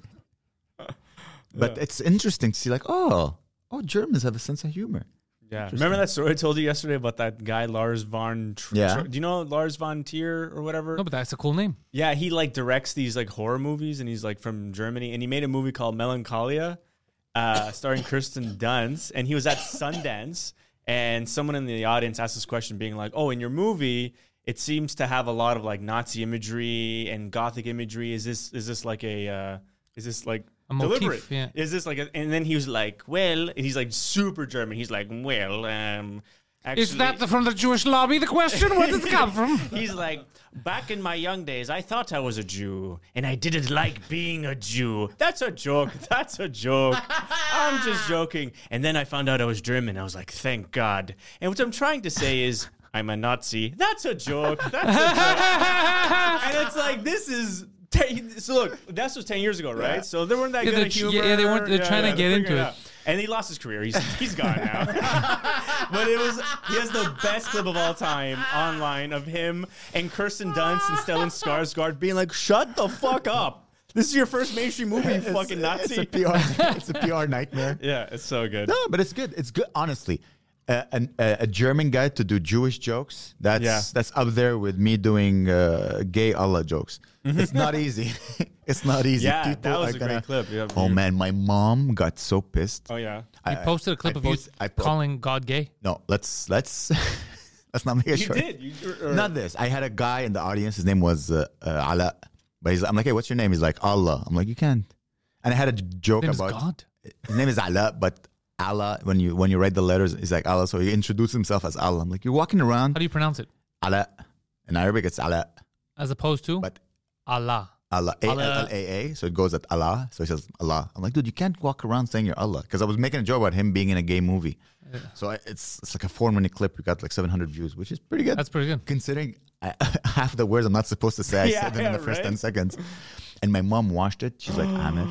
but it's interesting to see like oh oh Germans have a sense of humor. Yeah. Remember that story I told you yesterday about that guy Lars von? Tr- Yeah. Tr- Do you know Lars von Trier or whatever? No, but that's a cool name. Yeah, he like directs these like horror movies, and he's like from Germany, and he made a movie called Melancholia, uh, starring Kirsten Dunst, and he was at Sundance, and someone in the audience asked this question, being like, "Oh, in your movie, it seems to have a lot of like Nazi imagery and Gothic imagery. Is this is this like a uh, is this like A motif, deliberate? yeah. Is this like?" A, and then he was like, "Well," and he's like super German. He's like, "Well, um." Actually, Is that the, from the Jewish lobby? The question? Where did it come from? He's like, back in my young days, I thought I was a Jew, and I didn't like being a Jew. That's a joke. That's a joke. I'm just joking. And then I found out I was German. I was like, thank God. And what I'm trying to say is, I'm a Nazi. That's a joke. That's a joke. And it's like, this is... Ten, so look, that was ten years ago, right? So they weren't that Yeah, good they're at ch- humor. yeah, they weren't- they're trying to they're get figuring into it. out. And he lost his career. He's he's gone now. But it was he has the best clip of all time online of him and Kirsten Dunst and Stellan Skarsgård being like, "Shut the fuck up! This is your first mainstream movie, you fucking Nazi." It's a P R. It's a P R nightmare. Yeah, it's so good. No, but it's good. It's good. Honestly, uh, an, uh, a German guy to do Jewish jokes. That's Yeah. that's up there with me doing uh, gay Allah jokes. It's not easy. It's not easy. Yeah, People that was are a gonna, great clip. Yeah, Oh you- man, my mom got so pissed. Oh yeah. You posted a clip I of post- you I po- calling God gay. No, let's let's let's not make it You short. did. You, or, or- Not this. I had a guy in the audience. His name was uh, uh, Ala. But he's, I'm like, hey, what's your name? He's like, Allah. I'm like, you can't. And I had a j- joke Name's about God. His name is Allah, but Allah. When you when you write the letters, he's like Allah. So he introduced himself as Allah. I'm like, you're walking around How do you pronounce it? Allah. In Arabic, it's Allah, As opposed to but Allah. Allah, A L L A A. So it goes at Allah. So he says Allah. I'm like, dude, you can't walk around saying you're Allah, because I was making a joke about him being in a gay movie. So I, it's it's like a four minute clip. We got like seven hundred views, which is pretty good. That's pretty good. Considering I, half the words I'm not supposed to say, I Yeah, said them yeah, in the first right? ten seconds. And my mom watched it. She's like, Amir,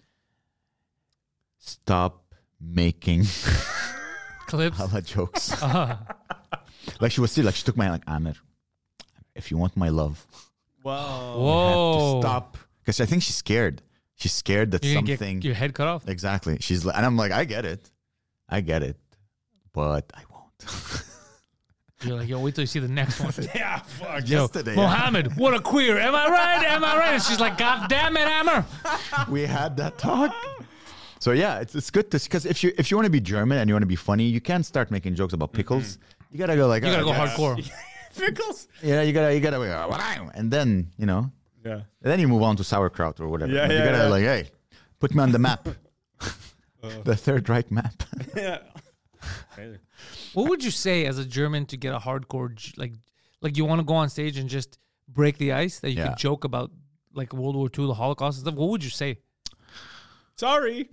stop making Clips. Allah jokes. Uh, Like she was still like, she took my hand, like, Amir, if you want my love, Whoa. you whoa. have to stop. Because I think she's scared. She's scared that You're gonna something. get your head cut off. Exactly. She's like, and I'm like, I get it. I get it. But I won't. You're like, yo, wait till you see the next one. Yeah. Fuck. Yo, Yesterday, yeah. Mohammed, what a queer. Am I right? Am I right? And she's like, God damn it, Amber. We had that talk. So yeah, it's it's good to because if you if you want to be German and you want to be funny, you can't start making jokes about pickles. You gotta go like You gotta oh, go yes. hardcore. Pickles. Yeah, you gotta you gotta go, and then you know, Yeah. and then you move on to sauerkraut or whatever. Yeah, But you yeah, gotta yeah. like, hey, put me on the map, the Third Reich map. Yeah. Crazy. What would you say as a German to get a hardcore, j- like, like you want to go on stage and just break the ice, that you Yeah. could joke about like World War Two, the Holocaust and stuff? What would you say? Sorry.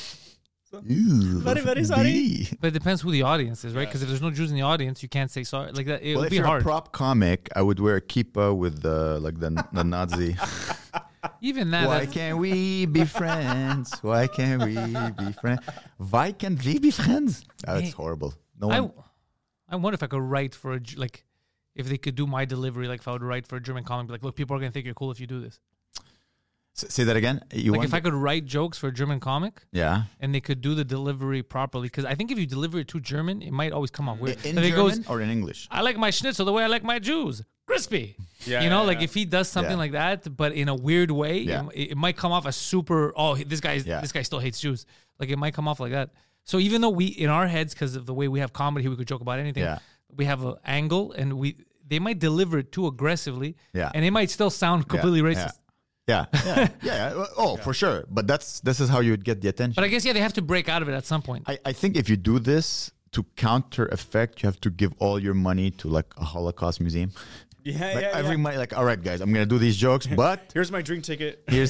Ew, Very, very sorry. B. But it depends who the audience is, right? Because if there's no Jews in the audience, you can't say sorry. Like that, it Well, would if be you're hard. a prop comic, I would wear a kippah with the like the, the Nazi. Even that. Why that's- can't we be friends? Why can't we be friends? Why can't we be friends? Oh, Hey, it's horrible. No I, one. I wonder if I could write for a J- like, if they could do my delivery, like if I would write for a German comic, be like, look, people are gonna think you're cool if you do this. S- say that again. You Like want? if I could write jokes for a German comic yeah. and they could do the delivery properly, because I think if you deliver it too German, it might always come off weird. In If it German goes, or in English? I like my schnitzel the way I like my Jews, crispy. Yeah, you know, yeah, like yeah. if he does something Yeah. like that, but in a weird way, Yeah. it, it might come off as super. Oh, this guy, Yeah. this guy still hates Jews. Like it might come off like that. So even though we, in our heads, because of the way we have comedy, we could joke about anything. Yeah. We have an angle, and we they might deliver it too aggressively. Yeah. And it might still sound completely yeah, racist. Yeah. Yeah. yeah. yeah. yeah. Oh, for sure. But that's this is how you would get the attention. But I guess yeah, they have to break out of it at some point. I, I think if you do this to counter effect, you have to give all your money to like a Holocaust museum. Yeah, Like yeah, every yeah. month, like, all right, guys, I'm gonna do these jokes, but Here's my drink ticket. here's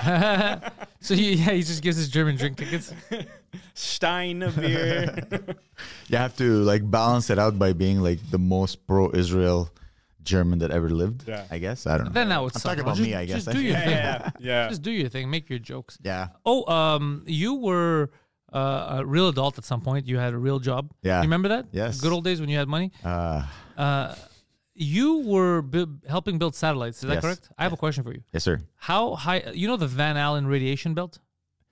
So he, yeah, he just gives his German drink tickets. Stein beer. you have to like balance it out by being like the most pro-Israel German that ever lived. Yeah. I guess I don't know. Then that would I'm suck. talking about Just- me. I guess. Just do your yeah, thing. yeah, yeah. Just do your thing. Make your jokes. yeah. Oh, um, you were uh, a real adult at some point. You had a real job. Yeah. You remember that? Yes. Good old days when you had money. Uh, Uh, you were bu- helping build satellites. Is that Yes. correct? I have a question for you. yes, sir. How high? You know the Van Allen radiation belt?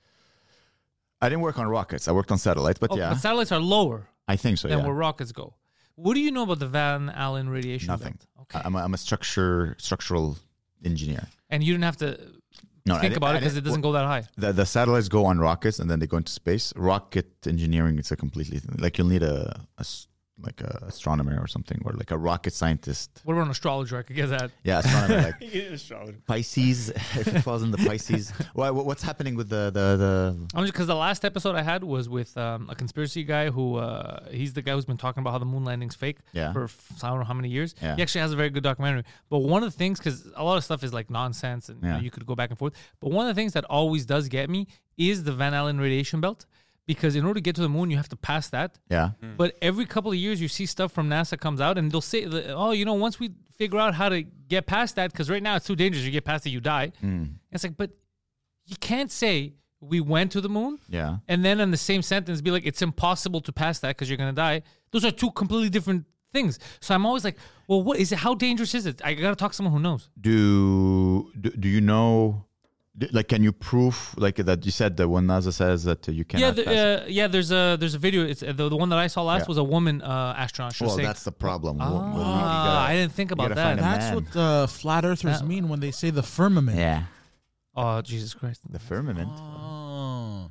I didn't work on rockets. I worked on satellites, but Oh, yeah, but satellites are lower I think so. than Yeah. where rockets go. What do you know about the Van Allen radiation Nothing. belt? Okay. I'm a, I'm a structure structural engineer. And you didn't have to No, I think didn't- about I it because it didn't- doesn't go that high. The, the satellites go on rockets and then they go into space. Rocket engineering, it's a completely like you'll need a, a s- like a astronomer or something, or like a rocket scientist. What about an astrologer? I could get that. Yeah, astronomer like You get astrologer. Pisces. If it falls in the Pisces, Why, what- what's happening with the the the? Because the last episode I had was with um, a conspiracy guy who uh, he's the guy who's been talking about how the moon landing's fake Yeah. for f- I don't know how many years. Yeah. He actually has a very good documentary. But one of the things, because a lot of stuff is like nonsense and you, know, Yeah. you could go back and forth. But one of the things that always does get me is the Van Allen radiation belt. Because in order to get to the moon, you have to pass that. Yeah, But every couple of years, you see stuff from NASA comes out, and they'll say, "Oh, you know, once we figure out how to get past that, because right now it's too dangerous. You get past it, you die." It's like, but you can't say we went to the moon, yeah. and then in the same sentence be like, "It's impossible to pass that because you're gonna die." Those are two completely different things. So I'm always like, "Well, what is it? How dangerous is it?" I gotta talk to someone who knows. Do do, do you know? do- Like, can you prove like that? You said that when NASA says that you cannot. Yeah, the, pass it? uh, yeah. There's a there's a video. It's uh, the, the one that I saw last Yeah. was a woman uh, astronaut. She was well, saying, that's the problem. Well, well, you- you Ah, gotta- I didn't think about gotta that. find a That's man. what uh, flat earthers That- mean when they say the firmament. Yeah, Oh, Jesus Christ. the firmament. Oh.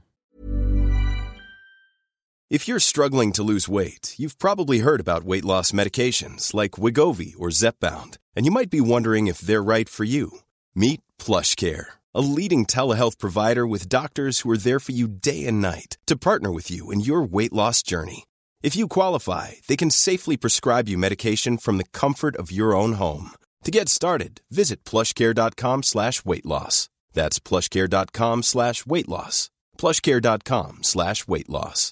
If you're struggling to lose weight, you've probably heard about weight loss medications like Wegovy or Zepbound, and you might be wondering if they're right for you. Meet PlushCare, a leading telehealth provider with doctors who are there for you day and night to partner with you in your weight loss journey. If you qualify, they can safely prescribe you medication from the comfort of your own home. To get started, visit plushcare.com slash weight loss. That's plushcare.com slash weight loss. plushcare.com slash weight loss.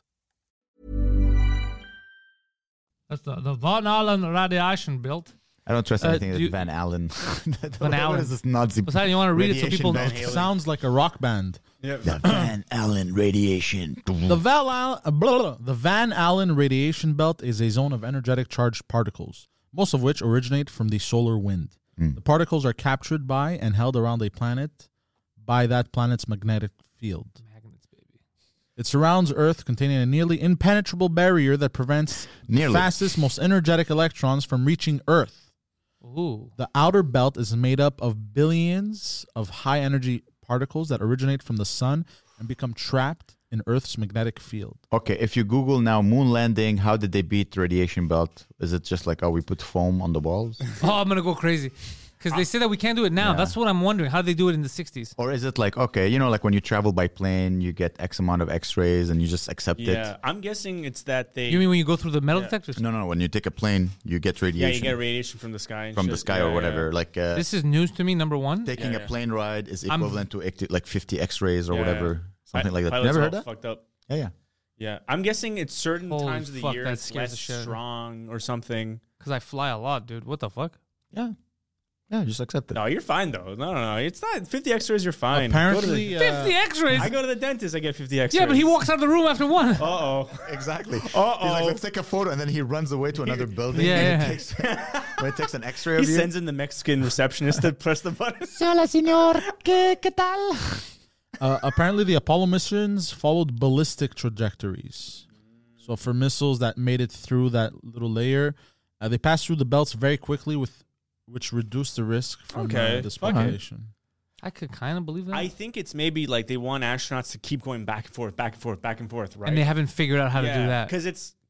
That's the, the Van Allen radiation belt. I don't trust Uh, anything do that you- Van Allen. Van What Allen. is this Nazi? Poseidon, you want to read it so radiation people know? belt? Sounds like a rock band. Yeah. The Van Allen radiation. The Val Al- uh, blah, blah, blah. the Van Allen radiation belt is a zone of energetic charged particles, most of which originate from the solar wind. The particles are captured by and held around a planet by that planet's magnetic field. Magnets, baby. It surrounds Earth, containing a nearly impenetrable barrier that prevents Nearly. the fastest, most energetic electrons from reaching Earth. Ooh. The outer belt is made up of billions of high energy particles that originate from the sun and become trapped in Earth's magnetic field. Okay, if you Google now moon landing, how did they beat radiation belt? Is it just like, oh, we put foam on the walls? Oh, I'm going to go crazy. Because they say that we can't do it now. Yeah. That's what I'm wondering. How did they do it in the sixties? Or is it like, okay, you know, like when you travel by plane, you get X amount of X-rays and you just accept Yeah, I'm guessing it's that they. You mean when you go through the metal Yeah. detectors? it? No, no, when you take a plane, you get yeah, radiation you get radiation from the sky. And from shit. the sky Yeah, or yeah, whatever. yeah. Like uh, This is news to me, number one. taking Yeah, a yeah. plane ride is I'm- equivalent to eighty, like fifty X-rays or Yeah, whatever, yeah. something Pi- like that. pilots Never are heard all that? Fucked up. Yeah, yeah. Yeah, I'm guessing it's certain Holy times of the fuck, year that it's scares less the shit. strong or something. Because I fly a lot, dude. What the fuck? Yeah. Yeah, just accept it. No, you're fine though. No, no, no. It's not fifty X-rays. You're fine. Go to Apparently, the- uh, fifty X-rays? I go to the dentist. I get fifty X-rays. Yeah, but he walks out of the room after one. Uh oh. Exactly. Uh-oh. He's like, let's take a photo, and then he runs away to another building. Yeah, and yeah. He takes, when he takes an X-ray He of you. sends in the Mexican receptionist to press the button. Hola, señor. ¿Qué, qué tal? Uh, apparently, the Apollo missions followed ballistic trajectories. So, for missiles that made it through that little layer, uh, they passed through the belts very quickly, with which reduced the risk from Okay, uh, this fuck it. population. I could kind of believe that. I think it's maybe like they want astronauts to keep going back and forth, back and forth, back and forth, right? and they haven't figured out how to do that. because it's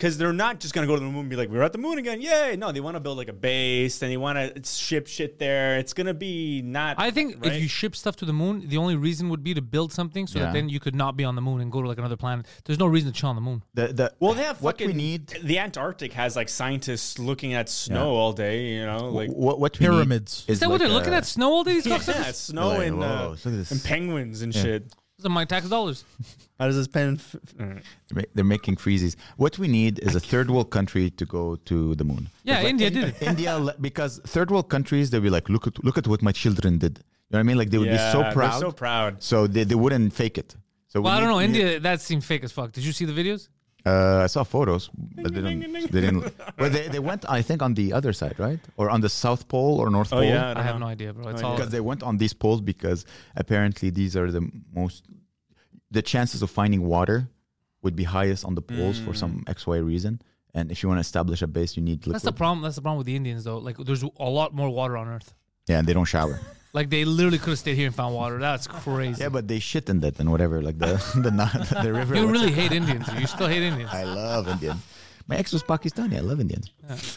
because they're not just gonna go to the moon and be like, we're at the moon again, yay! No, they want to build like a base, and they want to ship shit there. It's gonna be not. I think right? if you ship stuff to the moon, the only reason would be to build something so Yeah. that then you could not be on the moon and go to like another planet. There's no reason to chill on the moon. The, the, Well, they have what we fucking- need. The Antarctic has like scientists looking at snow all day. You know, like What, what we Pyramids. Need Is that what like they're looking a- at? Snow all day? These yeah, cocksuckers? snow Like, and whoa, uh, look at this. and penguins and shit. Those are my tax dollars. How does this pen? F- They're ma- They're making freezes. What we need is a third world country to go to the moon. Yeah, It's like India in- did it. India, le- because third world countries, they'll be like, look at look at what my children did. You know what I mean? Like they would yeah, be so they're proud. so proud. So they, they wouldn't fake it. So we Well, I don't need- know. we need- India, that seemed fake as fuck. Did you see the videos? Uh, I saw photos, but they didn't. They didn't. Well, they, they went, I think, on the other side, right, or on the South Pole or North Oh Pole. yeah, I, don't have know. no idea, bro. It's No all. Because they went on these poles because apparently these are the most. The chances of finding water would be highest on the poles for some X Y reason. And if you want to establish a base, you need liquid. That's the problem. That's the problem with the Indians, though. Like, there's a lot more water on Earth. Yeah, and they don't shower. Like, they literally could have stayed here and found water. That's crazy. Yeah, but they shit in that and whatever, like the the the, the river. You what's really it- hate Indians. You still hate Indians. I love Indian. My ex was Pakistani. I love Indians.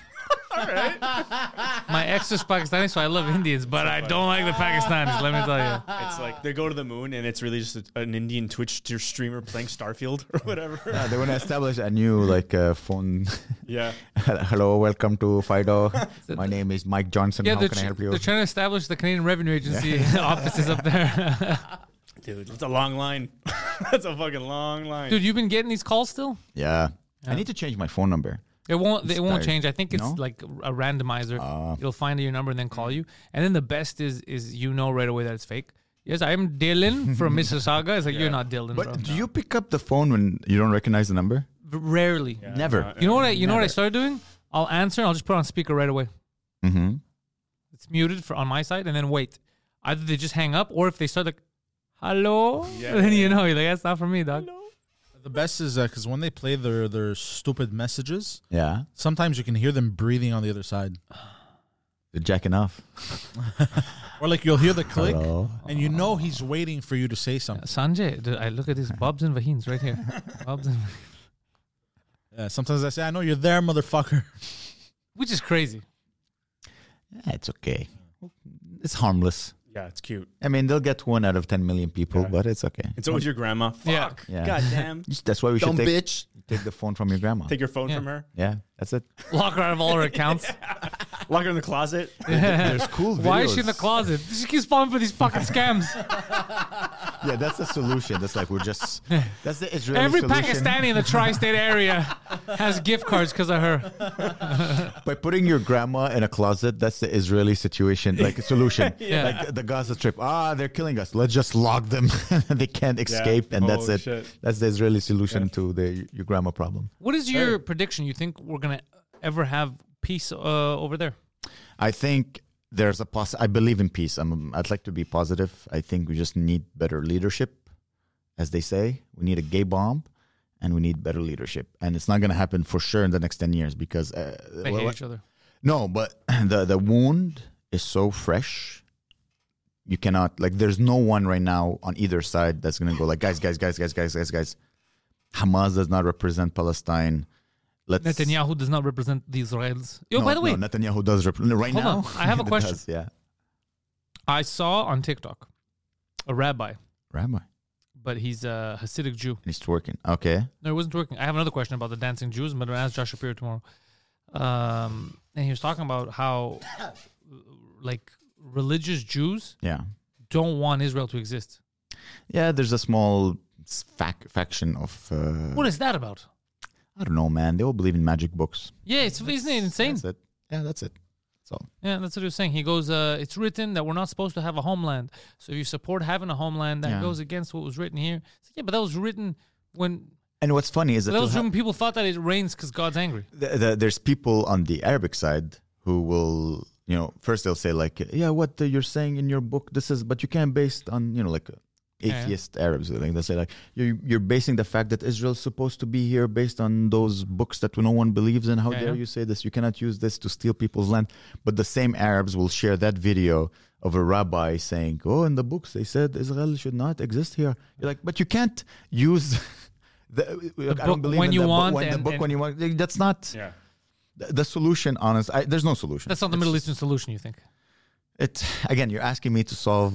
My ex is Pakistani, so I love Indians, but I don't like the Pakistanis. Let me tell you. It's like they go to the moon and it's really just a, an Indian Twitch streamer playing Starfield or whatever. Yeah, they want to establish a new like uh, phone. Yeah. Hello, welcome to Fido. My name is Mike Johnson. Yeah, How they're, can I tr- help you? they're trying to establish the Canadian Revenue Agency offices up there. Dude, that's a long line. That's a fucking long line. Dude, you've been getting these calls still? Yeah. I need to change my phone number. It won't. It It's won't tired. change. I think it's No? like a randomizer. Uh. It'll find your number and then call you. And then the best is is you know right away that it's fake. Yes, I'm Dylan from Mississauga. It's like you're not Dylan, bro. But do you pick up the phone when you don't recognize the number? V- Rarely. Never. You know what? I, you know what I started doing? I'll answer. and I'll just put it on speaker right away. Mm-hmm. It's muted for on my side, and then wait. Either they just hang up, or if they start like, "Hello," then you know, you're like, "That's not for me, dog." The best is because when they play their their stupid messages, Yeah. sometimes you can hear them breathing on the other side, They're jacking off. or like you'll hear the click, Hello. and you know he's waiting for you to say something. Sanjay, dude, I look at this Bobs and Vahins right here. Bobs and Yeah, sometimes I say, "I know you're there, motherfucker." which is crazy. Yeah, it's okay. It's harmless. Yeah, it's cute. I mean, they'll get one out of ten million people, Yeah. but it's okay. It's always your grandma. Yeah. Fuck. Yeah. God damn. That's why we should Dumb take, bitch. take the phone from your grandma. Take your phone Yeah. from her. Yeah, that's it. Lock her out of all her accounts. Lock her in the closet. There's cool videos. Why is she in the closet? She keeps falling for these fucking scams. Yeah, that's the solution. That's like we're just. That's the Israeli Every solution. Pakistani in the tri-state area has gift cards because of her. By putting your grandma in a closet, that's the Israeli situation, like solution. Yeah. Like the Gaza Strip. Ah, they're killing us. Let's just lock them. They can't escape, and that's Oh, it. shit. That's the Israeli solution to the your grandma problem. What is your prediction? You think we're gonna ever have peace uh, over there? I think there's a poss. I believe in peace. I'm. I'd like to be positive. I think we just need better leadership, as they say. We need a gay bomb, and we need better leadership. And it's not going to happen for sure in the next ten years because uh, They well, hate each other. no, but the the wound is so fresh. You cannot like. There's no one right now on either side that's going to go like, guys, guys, guys, guys, guys, guys, guys. Hamas does not represent Palestine. Let's Netanyahu does not represent the Israelis. Yo, No, by the way, no, Netanyahu does rep- right Hold now. on. I have a it question. does, yeah, I saw on TikTok a rabbi, Rabbi, but he's a Hasidic Jew. and he's twerking. Okay. No, it wasn't working. I have another question about the dancing Jews, but I'm going to ask Josh Shapiro tomorrow. Um, and he was talking about how, like, religious Jews Yeah. don't want Israel to exist. Yeah, there's a small s- fac- faction of. Uh, What is that about? I don't know, man. They all believe in magic books. Yeah, it's isn't it insane? That's it. Yeah, that's it. That's all. Yeah, that's what he was saying. He goes, uh, it's written that we're not supposed to have a homeland. So if you support having a homeland, that Yeah. goes against what was written here. It's like, yeah, but that was written when And what's funny is that, that was you'll written when people thought that it rains because God's angry. ha- the, the, there's people on the Arabic side who will, you know, first they'll say like, yeah, what uh, you're saying in your book, this is, but you can't base it on, you know, like. Uh, Yeah. atheist Arabs, like they say, like you're you're basing the fact that Israel's supposed to be here based on those books that no one believes in. How Yeah, dare yeah. you say this? You cannot use this to steal people's land. But the same Arabs will share that video of a rabbi saying, "Oh, in the books they said Israel should not exist here." You're like, but you can't use The, look, I book don't believe when in you the want book, when the and- book and- when you want. That's not Yeah. the, the solution. Honest, I, there's no solution. That's not the It's Middle just- Eastern solution, you think? It again. You're asking me to solve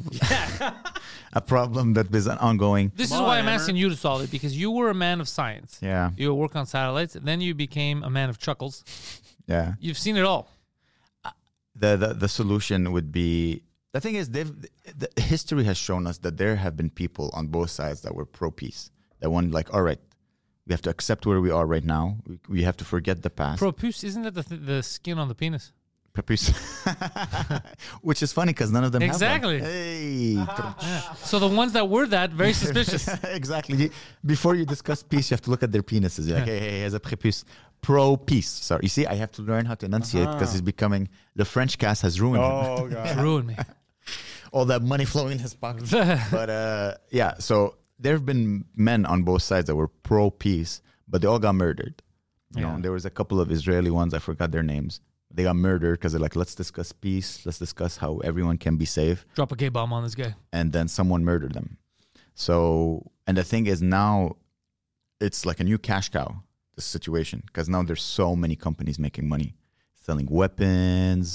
a problem that is ongoing. This Come is on, why I'm Amber. asking you to solve it, because you were a man of science. Yeah, You work on satellites, then you became a man of chuckles. yeah. You've seen it all. the, the the solution would be the thing is they've the history has shown us that there have been people on both sides that were pro peace, that want like, all right, we have to accept where we are right now, we, we have to forget the past. Propus, isn't that the, th- the skin on the penis? Peace. Which is funny because none of them Exactly. have one. Hey. So the ones that were that, very suspicious. Exactly. You- Before you discuss peace, you have to look at their penises. You're like, hey, hey, here's a prépuce. Pro peace. Sorry. You see, I have to learn how to enunciate because he's becoming the French cast has ruined him. Oh god. Ruined me. All that money flowing in his pocket. But uh, yeah, so there have been men on both sides that were pro peace, but they all got murdered. You Yeah. know, there was a couple of Israeli ones, I forgot their names. They got murdered because they're like, let's discuss peace, let's discuss how everyone can be safe. Drop a gay bomb on this guy. And then someone murdered them. So, and the thing is now it's like a new cash cow, this situation, because now there's so many companies making money, selling weapons.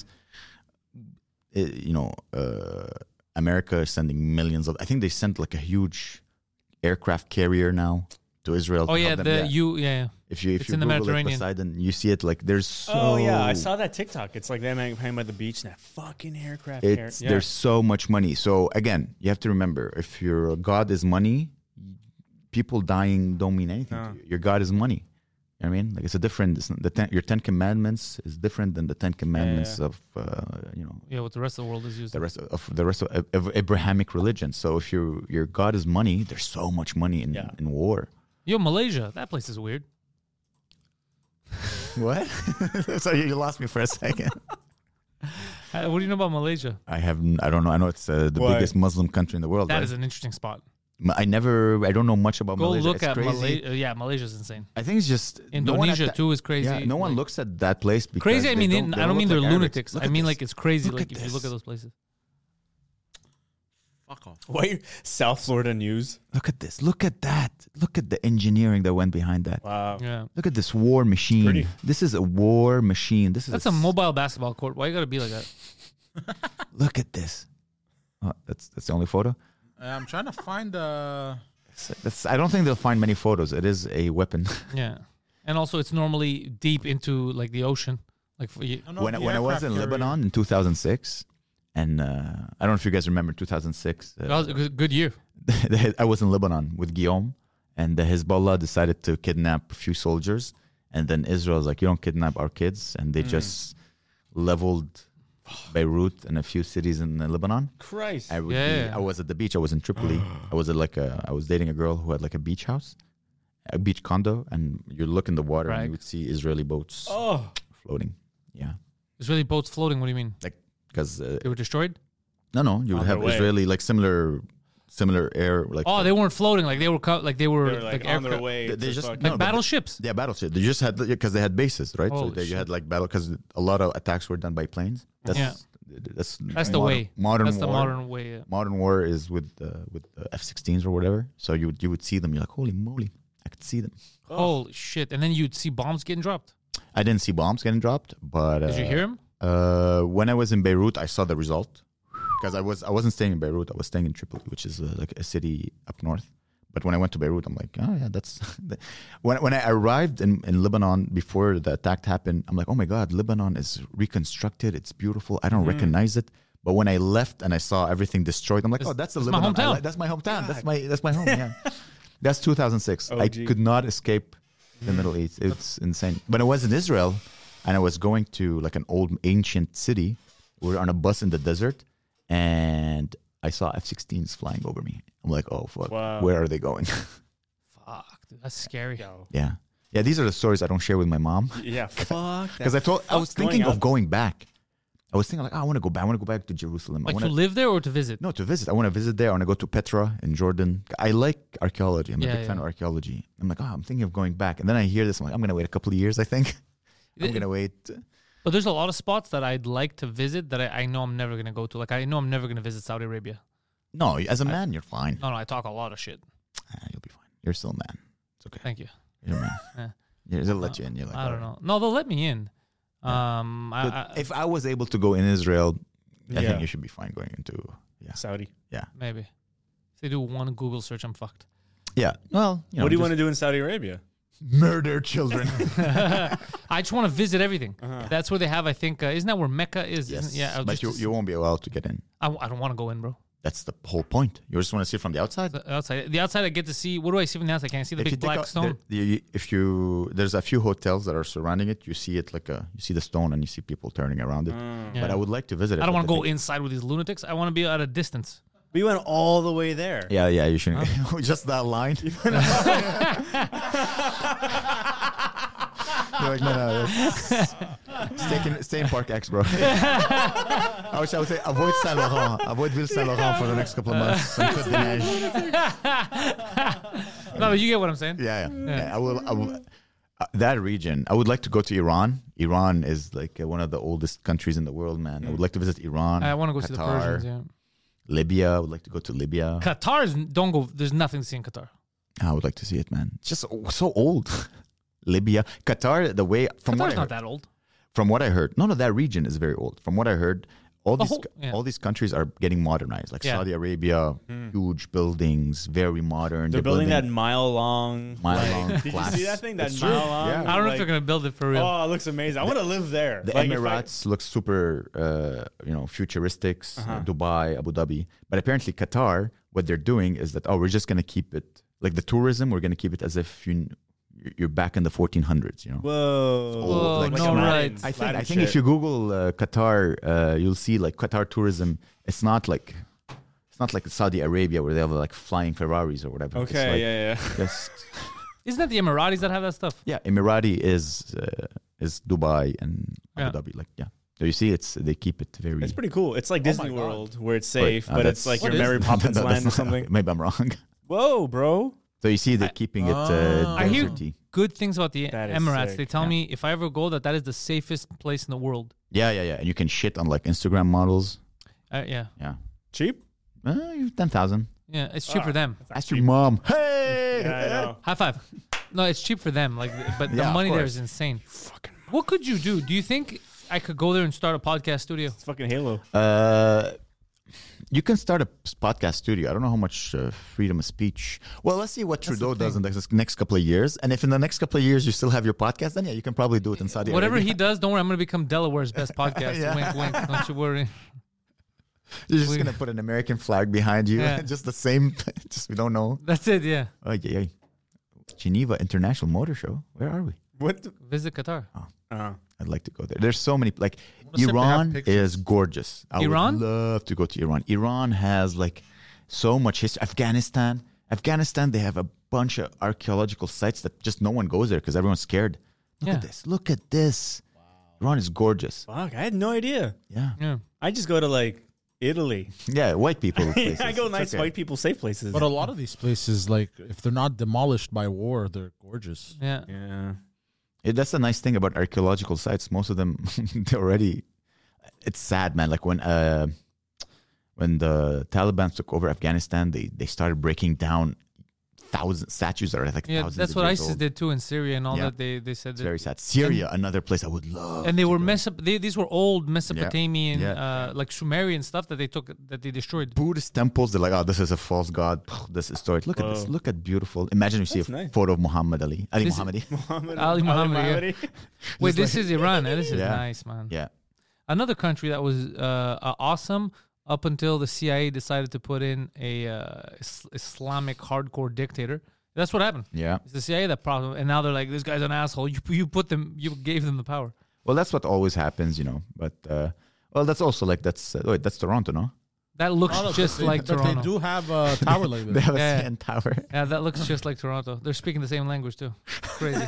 It, you know, uh, America is sending millions of, I think they sent like a huge aircraft carrier now to Israel. Oh to yeah, help the them. Yeah. you yeah. If you if it's you in the Google it, Mediterranean. Poseidon, you see it like there's so Oh yeah, I saw that TikTok. It's like them hanging by the beach and that fucking aircraft. It's air- yeah. there's so much money. So again, you have to remember if your God is money, people dying don't mean anything No. to you. Your God is money. You know what I mean? Like it's a different. It's not- the ten, your Ten Commandments is different than the Ten Commandments yeah. of uh, you know Yeah, what the rest of the world is using. the rest of, of the rest of, of Abrahamic religion. So if your your God is money, there's so much money in Yeah. in war. Yo, Malaysia, that place is weird. What? So you lost me for a second. Uh, what do you know about Malaysia? I have n- I don't know. I know it's uh, the Why? biggest Muslim country in the world. That right? is an interesting spot. M- I never. I don't know much about Go Malaysia. look It's at crazy. Malaysia. Yeah, Malaysia's insane. I think it's just no one at Indonesia that- too is crazy. Yeah, no one Like- looks at that place because Crazy. I they mean, don't, in- they I don't look mean they're like Arabics. lunatics. Look I at mean this. like it's crazy. Look Like at if you look this. at those places. Fuck off. Wait, South Florida news. Look at this. Look at that. Look at the engineering that went behind that. Wow. Yeah, Look at this war machine. Pretty. This is a war machine. This is that's a, a s- mobile basketball court. Why you gotta be like that? Look at this. Oh, that's that's the only photo. Uh, I'm trying to find uh That's, that's, I don't think they'll find many photos. It is a weapon. Yeah, and also it's normally deep into like the ocean. Like for you, I don't know when if I- the when I was aircraft in carrier- Lebanon in two thousand six, and uh, I don't know if you guys remember two thousand six. Uh, that was a good- good year. I was in Lebanon with Guillaume, and the Hezbollah decided to kidnap a few soldiers, and then Israel was like, "You don't kidnap our kids," and they just leveled Beirut and a few cities in uh, Lebanon. Christ. I would Yeah. be, I was at the beach. I was in Tripoli. I was at like a, I was dating a girl who had like a beach house, a beach condo, and you look in the water and Right. you would see Israeli boats Oh. floating. Yeah, Israeli boats floating. What do you mean? because uh, They were destroyed? no, no, you would On have their way. Israeli like similar, similar air like. Oh, they weren't floating. Like they were co- like they were They're like, like, on their aircraft- way. They- they to just- fucking- no, like but- battleships. Yeah, battleship. They just had because they had bases, right? so Holy they, you shit. had like battle because a lot of attacks were done by planes. That's Yeah. that's That's the modern, way. Modern That's war. the modern way. Yeah. modern war is with uh, with uh, F sixteens or whatever. So you would you would see them. You're like, holy moly, I could see them. Holy shit! And then you'd see bombs getting dropped. I didn't see bombs getting dropped, but uh, Did you hear him? Uh, when I was in Beirut, I saw the result because I was I wasn't staying in Beirut. I was staying in Tripoli, which is uh, like a city up north. But when I went to Beirut, I'm like, oh yeah, that's when when I arrived in, in Lebanon before the attack happened. I'm like, oh my god, Lebanon is reconstructed. It's beautiful. I don't Mm-hmm. recognize it. But when I left and I saw everything destroyed, I'm like, That's- oh, that's the that's my Lebanon. I hometown. like- that's my hometown. That's my that's my home. Yeah, that's two thousand six. I O G. could not escape the Middle East. It's insane. But I was in Israel, and I was going to like an old ancient city. We were on a bus in the desert, and I saw F sixteens flying over me. I'm like, oh fuck, Wow. where are they going? Fuck, dude, that's scary. Yo. yeah, yeah. These are the stories I don't share with my mom Yeah. Fuck. because I told I was going thinking of up. going back. I was thinking like, oh, I want to go back. I want to go back to Jerusalem. I Like wanna, to live there or to visit? no, to visit. I want to visit there. I want to go to Petra in Jordan. I like archaeology. I'm a Yeah, big fan yeah. of archaeology. I'm like, oh, I'm thinking of going back. And then I hear this. I'm like, I'm gonna wait a couple of years. I think I'm gonna wait. But there's a lot of spots that I'd like to visit that I, I know I'm never going to go to. Like, I know I'm never going to visit Saudi Arabia. No, as a man, you're fine. No, no, I talk a lot of shit. Ah, you'll be fine. You're still a man. It's okay. Thank you. You know what I Yeah. mean? Yeah, they'll let you in. You're like, I don't "Alright." know. No, they'll let me in. Um, But I, I, if I was able to go in Israel, I Yeah. think you should be fine going into. Yeah. Saudi. Yeah. maybe if they do one Google search, I'm fucked. Yeah. Well, you know, What do you want to do in Saudi Arabia? murder children? I just want to visit everything. Uh-huh. That's where they have. I think uh, isn't that where Mecca is? yes. Isn't, yeah. I was but just you, to you won't be allowed to get in. I, I don't want to go in, bro. That's the whole point. You just want to see it from the outside. The outside, the outside, I get to see. What do I see from the outside? Can I see the If you big take black out- stone? there- the- if you there's a few hotels that are surrounding it, you see it like a you see the stone and you see people turning around it. Mm. Yeah. But I would like to visit it. I don't but want to go think- inside with these lunatics. I want to be at a distance. We went all the way there. Yeah, yeah, you shouldn't. Just that line. You're like, no, no, that's- stay, in, stay in Park X, bro. I wish I would say avoid Saint Laurent, avoid Ville Saint Laurent for the next couple of months. And Côte des Neiges. No, but you get what I'm saying. Yeah, yeah. yeah I will. I will uh, that region, I would like to go to Iran. Iran is like uh, one of the oldest countries in the world, man. I would like to visit Iran. I want to go see the Qatar, Persians. Yeah. Libya. I would like to go to Libya. Qatar is don't go. There's nothing to see in Qatar. I would like to see it, man. It's just so, so old. Libya, Qatar. The way from what Qatar's I not heard, that old. from what I heard, no, no, that region is very old. From what I heard, all The these whole- yeah. all these countries are getting modernized. Like Yeah. Saudi Arabia, huge buildings, very modern. They're building that mile long. Mile like- long Did you glass. see that thing? That It's mile true. long. Yeah. I don't know like, if they're gonna build it for real. Oh, it looks amazing. I want to live there. The Like, if I- Emirates looks super, uh, you know, futuristics. Uh-huh. uh, Dubai, Abu Dhabi, but apparently Qatar, what they're doing is that oh, we're just gonna keep it like the tourism. We're gonna keep it as if you you're back in the fourteen hundreds. You know. Whoa. Whoa, like no Aladdin. right. I think Latin I think if shit. you Google uh, Qatar, uh, you'll see like Qatar tourism. It's not like it's not like Saudi Arabia where they have like flying Ferraris or whatever. It's Okay, like yeah, yeah. Just, Isn't that the Emiratis that have that stuff? yeah, Emirati is uh, is Dubai and Abu Yeah. Dhabi. Like yeah, so you see, it's they keep it very. It's pretty cool. It's like Oh my Disney God. World where it's Wait, safe, uh, but that's- it's like What your is- Mary Poppins No, land or that's not- something. Maybe I'm wrong. Whoa, bro. So you see, they're keeping it uh, Ah. I hear deserty. good things about the That is Emirates. sick. They tell Yeah. me if I ever go that that is the safest place in the world. Yeah, yeah, yeah. And you can shit on like Instagram models. Uh, yeah, Yeah, Cheap? uh, ten thousand. yeah, it's cheap Ah. for them. Ask your mom. Hey. Yeah, I know. High five. No, it's cheap for them. Like, but the Yeah, of money there course. is insane. What could you do? Do you think I could go there and start a podcast studio? It's fucking Halo. Uh, you can start a s- podcast studio. I don't know how much uh, freedom of speech. Well, let's see what That's the Trudeau does in thing. the next- next couple of years. And if in the next couple of years you still have your podcast, then yeah, you can probably do it in Saudi Whatever Arabia. he does, don't worry. I'm gonna become Delaware's best podcast. Yeah. Wink, wink. Don't you worry. You're just we- gonna put an American flag behind you, Yeah. just the same. Just we don't know. That's it. Yeah. Oh yeah, yeah. Geneva International Motor Show. Where are we? What? The, Visit Qatar. uh, I'd like to go there. There's so many. Like wanna see if they have Iran pictures. is gorgeous. I Iran? would love to go to Iran. Iran has like so much history. Afghanistan. Afghanistan. They have a bunch of archaeological sites that just no one goes there because everyone's scared. Look Yeah. at this. Look at this. Iran is gorgeous. fuck, I had no idea. Yeah. Yeah. I just go to like Italy. Yeah. White people. Places. I go It's nice okay. white people safe places. But a lot of these places, like if they're not demolished by war, they're gorgeous. Yeah. yeah. Yeah, that's the nice thing about archaeological sites. Most of them, they already. It's sad, man. Like when uh, when the Taliban took over Afghanistan, they they started breaking down thousand statues that are like Yeah. thousands That's of what years ISIS old. did too in Syria and all Yeah. that. They they said It's that. very sad. Syria, another place I would love. And they to were go. Mesop- they, these were old Mesopotamian, Yeah. uh, like Sumerian stuff that they took that they destroyed. Buddhist temples. They're like, oh, this is a false god. This is storage. Look at this. Whoa. Look at beautiful. Imagine you see That's a nice. photo of Muhammad Ali. Ali This- Muhammadi. Muhammad, Ali Muhammad, yeah. Wait, this is Iran. eh? This is Yeah. nice, man. Yeah. Another country that was uh, uh, awesome up until the C I A decided to put in a uh, is- Islamic hardcore dictator. That's what happened. Yeah. It's the C I A that problem, and now they're like, "This guy's an asshole." You you put them, you gave them the power. Well, that's what always happens, you know. But uh, well, that's also like that's uh, wait, that's Toronto, no? That looks No, no, just but they, like but Toronto. they do have a tower like They this. have a Yeah. C N tower. Yeah, that looks just like Toronto. They're speaking the same language too. Crazy.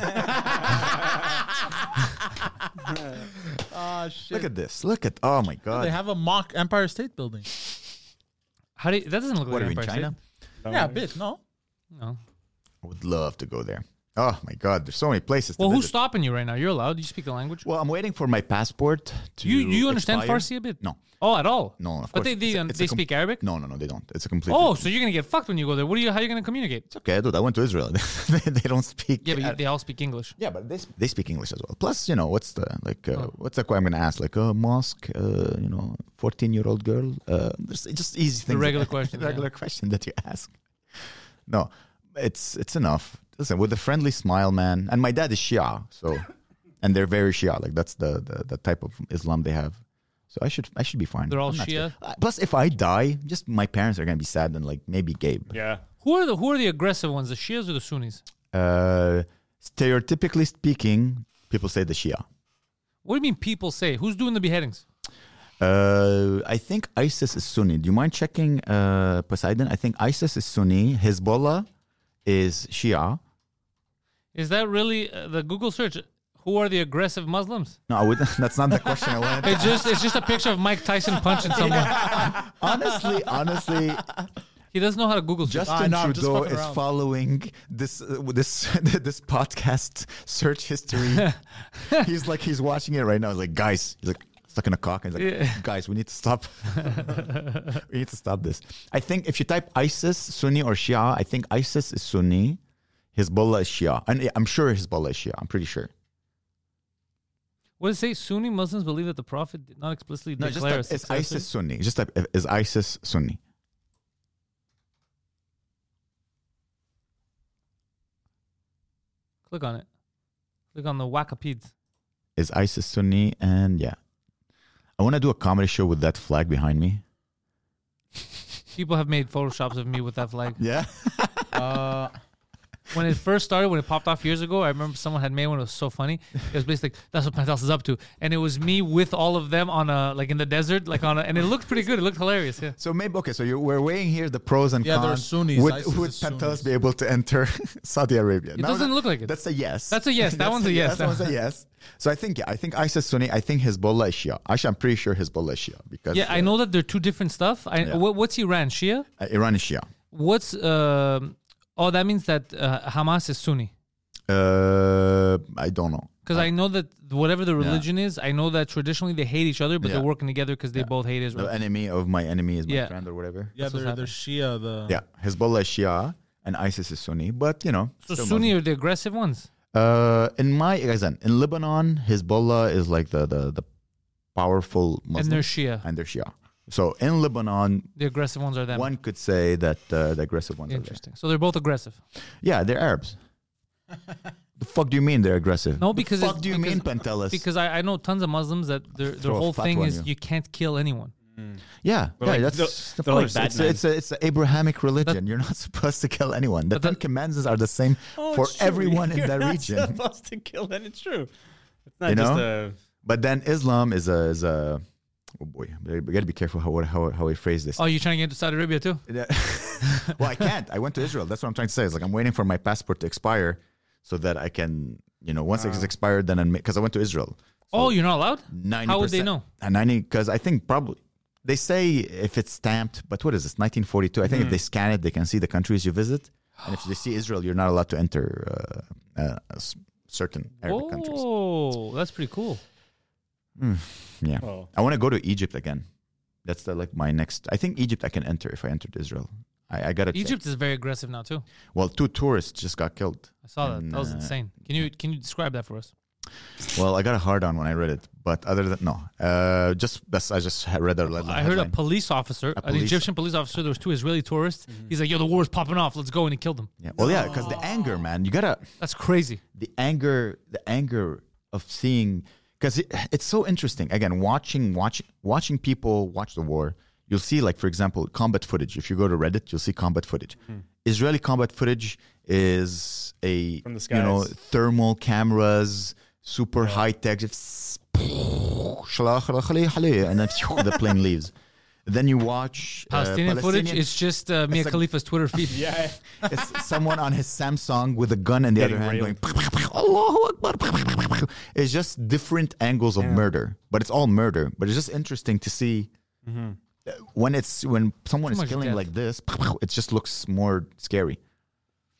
Ah, shit. Look at this. Look at. Oh my God. They have a mock Empire State Building. How do you, that doesn't look What like are we in Empire China? State. Yeah, a bit, no? No. I would love to go there. Oh my God, there's so many places. Well, to who's visit. stopping you right now? You're allowed. You speak the language. Well, I'm waiting for my passport to. you you understand expire. Farsi a bit? No, Oh, at all? no, of But course. they they, It's a- it's they a com- speak Arabic. No, no, no, they don't. It's a complete. Oh, so you're gonna get fucked when you go there. What are you? How are you gonna communicate? It's okay, dude. I went to Israel. they, they don't speak. Yeah, but you, uh, they all speak English. yeah, but they sp- they speak English as well. Plus, you know, what's the like? Uh, Oh. What's the question I'm gonna ask? Like a mosque, uh, you know, fourteen year old girl. Uh, there's it's just easy things. regular question, the regular question that you ask. No, it's it's enough. Listen, with a friendly smile, man. And my dad is Shia, so, and they're very Shia. Like that's the the, the type of Islam they have. So I should I should be fine. They're all I'm not Shia? scared. Uh, plus, if I die, just my parents are gonna be sad and like maybe Gabe. Yeah. Who are the who are the aggressive ones? The Shias or the Sunnis? Uh, stereotypically speaking, people say the Shia. What do you mean people say? Who's doing the beheadings? Uh, I think ISIS is Sunni. Do you mind checking uh, Poseidon? I think ISIS is Sunni. Hezbollah is Shia. Is that really uh, the Google search? Who are the aggressive Muslims? No, I would, that's not the question I wanted. to It's just it's just a picture of Mike Tyson punching someone. honestly, honestly, He doesn't know how to Google search. Justin know, I'm just Trudeau fucking is around. following this uh, this this podcast search history. He's like he's watching it right now. He's like, guys, he's like stuck in a cock. And he's like, Yeah. guys, we need to stop. we need to stop this. I think if you type ISIS Sunni or Shia, I think ISIS is Sunni, Hezbollah is Shia, and yeah, I'm sure Hezbollah is Shia. I'm pretty sure. What does it say? Sunni Muslims believe that the Prophet did not explicitly No, just declare type, a it's successor. ISIS Sunni. Just type is ISIS Sunni. Click on it. Click on the Wakapeeds. Is ISIS Sunni, and yeah, I want to do a comedy show with that flag behind me. People have made photoshops of me with that flag. Yeah. Uh, When it first started, when it popped off years ago, I remember someone had made one. It was so funny. It was basically like, that's what Pantelis is up to, and it was me with all of them on a like in the desert, like on a, and it looked pretty good. It looked hilarious. Yeah. So maybe okay. So you're, we're weighing here the pros and Yeah, they're cons. Sunnis. Would, ISIS would is Pantelis Sunnis. be able to enter Saudi Arabia? It doesn't look like it. That's a yes. That's a yes. That That's one's a yes. That one's a yes. So I think yeah, I think ISIS Sunni. I think Hezbollah is Shia. Actually, I'm pretty sure Hezbollah is Shia because Yeah, I uh, know that they're two different stuff. I, Yeah. what, what's Iran? Shia? uh, Iran is Shia. What's um oh, that means that uh, Hamas is Sunni. Uh, I don't know. Because I know that whatever the religion is, I know that traditionally they hate each other, but Yeah. they're working together because they both hate The Israel. enemy of my enemy is my Yeah. friend or whatever. yeah, That's what's they're, they're Shia. The Yeah, Hezbollah is Shia and ISIS is Sunni. But you know, So still Sunni Muslim. are the aggressive ones. Uh, in my again, in Lebanon, Hezbollah is like the the, the powerful Muslim, And they're Shia. and they're Shia. So in Lebanon, The aggressive ones are them. one could say that uh, the aggressive ones are Interesting. So they're both aggressive. there. Yeah, they're Arabs. The fuck do you mean they're aggressive? No, because the fuck it's- do you because- mean, Pantelis? Because I, I know tons of Muslims that their their Throw a whole fatwa thing on is you. you can't kill anyone. yeah, They're yeah, like- that's they're- of they're like course. it's, Batman. a, it's a it's an Abrahamic religion. You're not supposed to kill anyone. The But Ten that- Commandments are the same Oh, for it's true. everyone in You're that not region. supposed to kill, and it's true. It's not You just know? a. But then Islam is a is a oh boy, we got to be careful how how how I phrase this. Oh, you trying to get into Saudi Arabia too? Well, I can't. I went to Israel. That's what I'm trying to say. It's like I'm waiting for my passport to expire so that I can, you know, once it's expired, then I'm because I went to Israel. Oh, you're not allowed? ninety How would they know? And ninety because I think probably they say if it's stamped. But what is this? nineteen forty-two. I think Hmm. if they scan it, they can see the countries you visit. And if they see Israel, you're not allowed to enter uh, uh, s- certain Arabic countries. Oh, that's pretty cool. Yeah, Oh. I want to go to Egypt again. That's the, like my next. I think Egypt I can enter if I entered Israel. I, I gotta check. Egypt is very aggressive now too. Well, two tourists just got killed. I saw that. And, That was uh, insane. Can you can you describe that for us? Well, I got a hard on when I read it, but other than no, uh, just that's, I just had read the headline. I heard a police officer, an police- Egyptian police officer. There was two Israeli tourists. He's like, "Yo, the war's popping off. Let's go!" And he killed them. Yeah. Well, yeah, because the anger, man, you gotta That's crazy. the anger, the anger of seeing because it, it's so interesting. Again, watching, watching, watching people watch the war. You'll see, like for example, combat footage. If you go to Reddit, you'll see combat footage. Israeli combat footage is a From the you know skies. thermal cameras, super high tech, just and then the plane leaves. Then you watch uh, Palestinian, footage. Palestinian- It's just uh, Mia It's like- Khalifa's Twitter feed. Yeah. it's someone on his Samsung with a gun in the Getting other hand railed. going Allahu Akbar. It's just different angles of murder, but it's all murder. But it's just interesting to see uh, when it's when someone Too is much killing death. like this. It just looks more scary.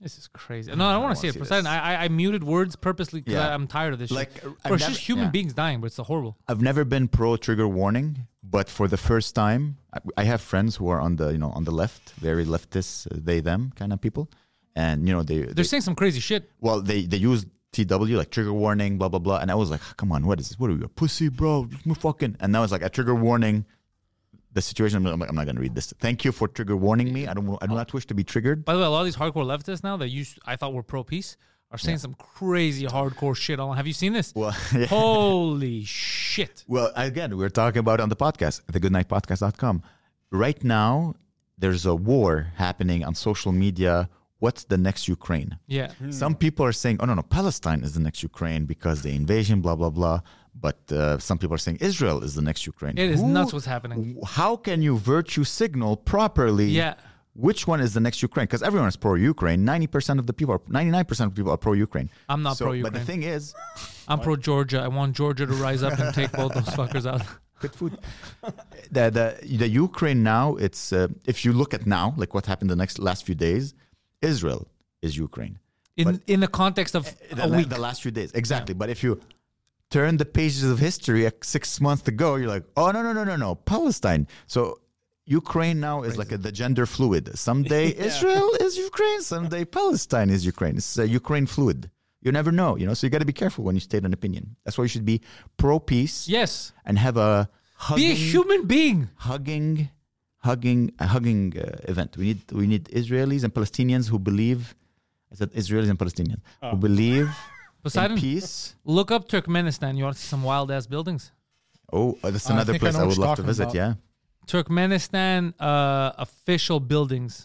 This is crazy. No, I don't want to see it. see Poseidon, this. I, I I muted words purposely because Yeah. I'm tired of this Like, shit. I've Bro, it's never- just human yeah. beings dying, but it's so horrible. I've never been pro trigger warning, but for the first time, I, I have friends who are on the you know on the left, very leftist, uh, they them kind of people, and you know they They're they saying some crazy shit. well they they use T W like trigger warning, blah blah blah, and I was like, come on, what is this? What are you, a pussy, bro? You fucking, and now it's like a trigger warning. The situation, I'm like, I'm not gonna read this. Thank you for trigger warning me. I don't I do not wish to be triggered. By the way, a lot of these hardcore leftists now that used I thought were pro peace are saying some crazy hardcore shit. On, have you seen this? Well, yeah. Holy shit! Well, again, we're talking about it on the podcast, the good night podcast dot com. Right now, there's a war happening on social media. What's the next Ukraine? Yeah, Some people are saying, oh, no, no, Palestine is the next Ukraine because the invasion, blah, blah, blah. But uh, some people are saying Israel is the next Ukraine. it is Who- nuts what's happening. How can you virtue signal properly Yeah. which one is the next Ukraine? Because everyone is pro-Ukraine. ninety percent of the people, are, ninety-nine percent of people are pro-Ukraine. I'm not So- pro-Ukraine. But the thing is, I'm pro Georgia. I want Georgia to rise up and take both those fuckers out. good food. the, the the Ukraine now, it's uh, if you look at now, like what happened the next last few days, Israel is Ukraine. In But- in the context of The, a la- week. the last few days, exactly. But if you turn the pages of history uh, six months ago, you're like, oh no no no no no, Palestine. So Ukraine now is like a, the gender fluid. Someday Israel is Ukraine, someday Palestine is Ukraine. It's uh, Ukraine fluid. You never know, you know. So you got to be careful when you state an opinion. That's why you should be pro peace Yes, and have a hugging, be a human being. hugging, hugging, a hugging uh, event. We need we need Israelis and Palestinians who believe. I said Israelis and Palestinians who believe Poseidon, in peace. look up Turkmenistan. You want to see some wild ass buildings? Oh, uh, that's I another think I place know I, what would you're love to talking visit. about. Yeah. Turkmenistan uh, official buildings.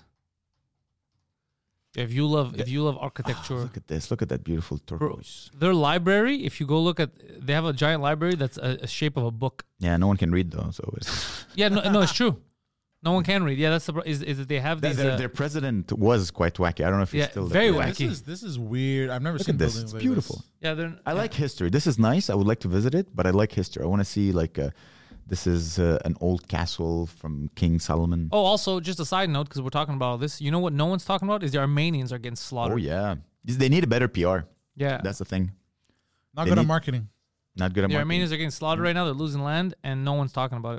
If you love, if you love architecture, Look at this. Look at that beautiful Bro, turquoise. their library. If you go look at, they have a giant library that's a, a shape of a book. Yeah, no one can read though. So it's Yeah, no, no, it's true. No one can read. Yeah, that's the pro- is is that they have these. their, uh, their president was quite wacky. I don't know if he's Yeah, still very there. wacky. This is this is weird. I've never Look seen at this. buildings It's like beautiful. this. yeah, they're. I like history. This is nice. I would like to visit it, but I like history. I want to see like uh, this is uh, an old castle from King Solomon. Oh, also, just a side note, because we're talking about all this. You know what? No one's talking about is the Armenians are getting slaughtered. Oh yeah, they need a better P R. yeah. That's the thing. Not They good at need- marketing. Not good at The marketing. Armenians are getting slaughtered right now. They're losing land, and no one's talking about it.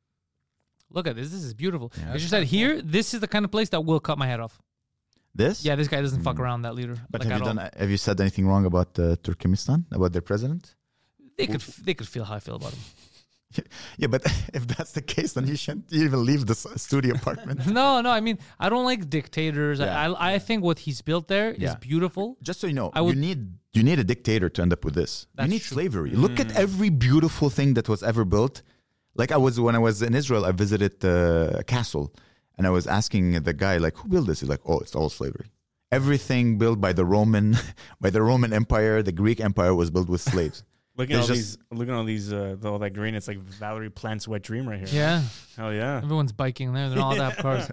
Look at this. This is beautiful. It's just that here, this is the kind of place that will cut my head off. This? Yeah, this guy doesn't fuck around, that leader. But like have you at all. done? Have you said anything wrong about uh, Turkmenistan, about their president? They could, they could feel how I feel about him. Yeah, but if that's the case, then you shouldn't even leave the s- studio apartment. No, no. I mean, I don't like dictators. Yeah. I, I, I think what he's built there is Yeah. beautiful. Just so you know, I would- you need you need a dictator to end up with this. That's you need true. slavery. Look at every beautiful thing that was ever built. Like I was when I was in Israel, I visited uh, a castle, and I was asking the guy like, "Who built this?" He's like, "Oh, it's all slavery. Everything built by the Roman, by the Roman Empire. The Greek Empire was built with slaves." Look at all There's these. Look at all these. Uh, all that green. It's like Valerie Plant's wet dream right here. Yeah. Hell yeah. Everyone's biking there. They're all have cars.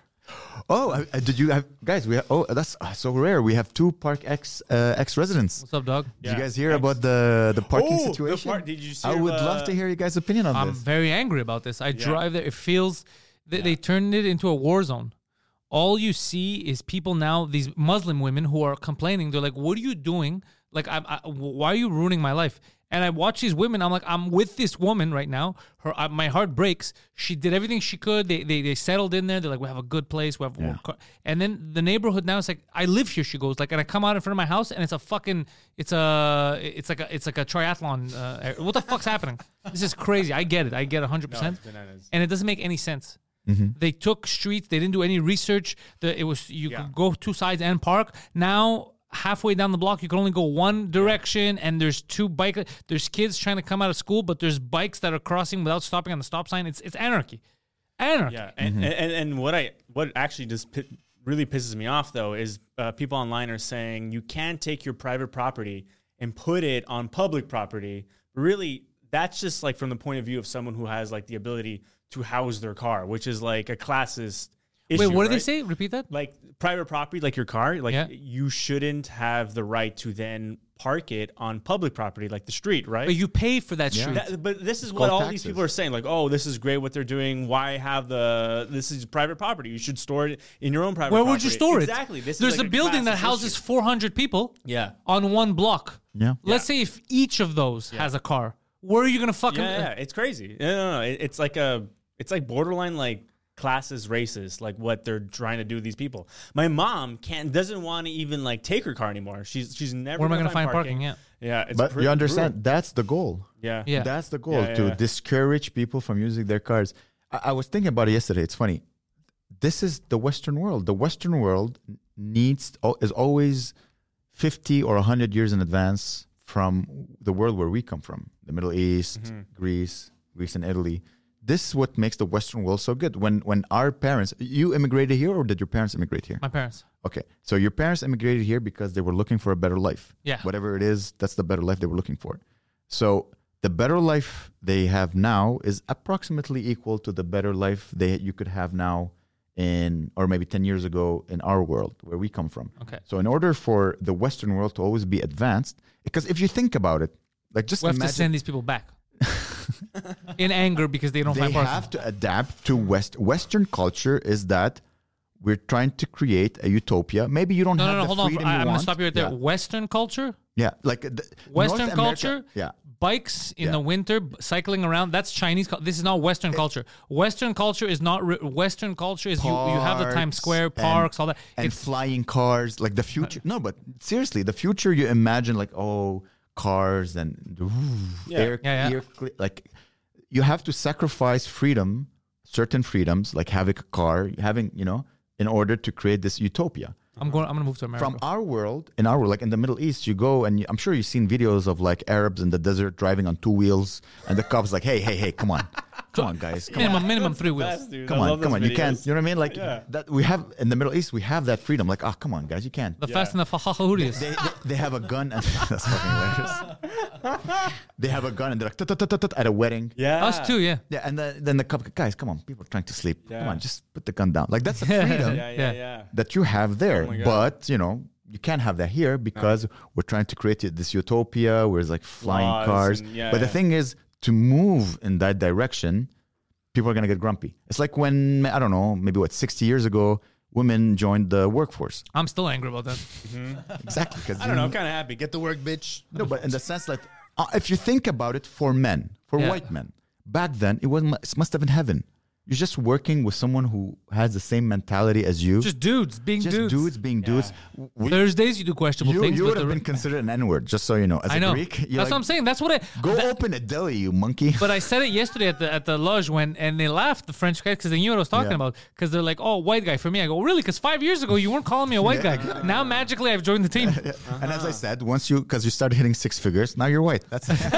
Oh, uh, uh, did you have guys? We have, oh, that's uh, so rare. We have two Park X uh, ex residents. What's up, dog? Did you guys hear about the the parking Oh, the situation? par- did you see I would the- love to hear you guys' opinion on I'm this. very angry about this. I drive there. It feels they, they turned it into a war zone. All you see is people now, these Muslim women who are complaining. They're like, "What are you doing? Like, I, I, why are you ruining my life?" And I watch these women. I'm like, I'm with this woman right now. Her, uh, my heart breaks. She did everything she could. They, they, they settled in there. They're like, we have a good place. We have, Yeah. and then the neighborhood now is like, I live here. She goes like, and I come out in front of my house, and it's a fucking, it's a, it's like a, it's like a triathlon. Uh, area. What the fuck's happening? This is crazy. I get it. I get a hundred percent, bananas. and it doesn't make any sense. Mm-hmm. They took streets. They didn't do any research. The, it was you Yeah. could go two sides and park. Now halfway down the block, you can only go one direction, and there's two bike. There's kids trying to come out of school, but there's bikes that are crossing without stopping on the stop sign. It's it's anarchy, anarchy. Yeah, and, and and what I what actually just pi- really pisses me off though is uh, people online are saying you can't take your private property and put it on public property. Really, that's just like from the point of view of someone who has like the ability to house their car, which is like a classist issue. Wait, what did they right? say? Repeat that. Like private property, like your car, like Yeah. you shouldn't have the right to then park it on public property, like the street, right? But you pay for that street. That- but this is what called all these taxes. people are saying. Like, oh, this is great what they're doing. Why have the? This is private property. You should store it in your own private. Where property. would you store it? Exactly. This There's is like a building that classist houses issue. four hundred people. Yeah. On one block. Yeah. Let's say if each of those has a car, where are you gonna fucking? Yeah, yeah, it's crazy. No, no, no. It, it's like a, it's like borderline like classes, races, like what they're trying to do to these people. My mom can't, doesn't want to even like take her car anymore. She's she's never. Where am I gonna gonna find parking? Yeah. yeah. It's But pretty you understand, brutal. that's the goal. Yeah, Yeah. That's the goal, Yeah, yeah, to yeah. discourage people from using their cars. I, I was thinking about it yesterday. It's funny. This is the Western world. The Western world needs is always fifty or one hundred years in advance from the world where we come from, the Middle East, Mm-hmm. Greece, Greece and Italy. This is what makes the Western world so good. When when our parents, you immigrated here, or did your parents immigrate here? My parents. Okay, so your parents immigrated here because they were looking for a better life. Yeah. Whatever it is, that's the better life they were looking for. So the better life they have now is approximately equal to the better life they you could have now in, or maybe ten years ago in our world where we come from. Okay. So in order for the Western world to always be advanced, because if you think about it, like just We have to imagine send these people back in anger because they don't they find parking. have to adapt to West Western culture. Is that we're trying to create a utopia? Maybe you don't no, have no, no. the Hold on. freedom I, you I'm gonna want. stop you right there. Yeah. Western culture, Yeah, like the, Western North America- culture, Yeah, bikes in Yeah. the winter, b- cycling around. That's Chinese. cul- This is not Western culture. Western culture is not. Re- Western culture is you, you have the Times Parks Square and- parks, all that. and It's flying cars, like the future. No, but seriously, the future you imagine, like oh, cars and ooh, Yeah. air, Yeah, yeah. air cle- like you have to sacrifice freedom, certain freedoms, like having a car, having you know, in order to create this utopia. I'm going. I'm gonna move to America. From our world, in our world, like in the Middle East, you go and you, I'm sure you've seen videos of like Arabs in the desert driving on two wheels, and the cops like, hey, hey, hey, come on, come on, guys, come on. minimum, minimum three wheels. Best, dude. Come I on, love come those on. You can't, videos. you know what I mean? Like Yeah. that we have in the Middle East, we have that freedom. Like, oh, come on, guys, you can't. The Fast and the Fahahudias. They, they, they have a gun and that's fucking hilarious. They have a gun and they're like tut, tut, tut, tut, tut, at a wedding. Yeah, Us too, yeah. Yeah, and the, then the cop, guys, come on, people are trying to sleep. Come Yeah. on, just put the gun down. Like that's a freedom Yeah, yeah, Yeah. yeah. that you have there, Oh my God. but you know. You can't have that here because we're trying to create this utopia where it's like flying Laws cars. and- yeah, but the yeah. thing is, to move in that direction, people are going to get grumpy. It's like when, I don't know, maybe what, sixty years ago, women joined the workforce. I'm still angry about that. Exactly. Cause I don't know. I'm kind of happy. Get to work, bitch. No, but in the sense that uh, if you think about it for men, for Yeah. white men, back then, it, was, it must have been heaven. You're just working with someone who has the same mentality as you. Just dudes being Just dudes. dudes being dudes. We- Thursdays you do questionable you things. you but would have the- been considered an N-word, just so you know. As I a know. Greek, That's you're what like, I'm saying. That's what I. Go that- open a deli, you monkey. But I said it yesterday at the at the lodge when and they laughed, the French guys, because they knew what I was talking Yeah. about. Because they're like, "Oh, white guy." For me, I go, "Really?" Because five years ago you weren't calling me a white Yeah, guy. exactly. Now magically I've joined the team. And as I said, once you, because you started hitting six figures, now you're white. That's it.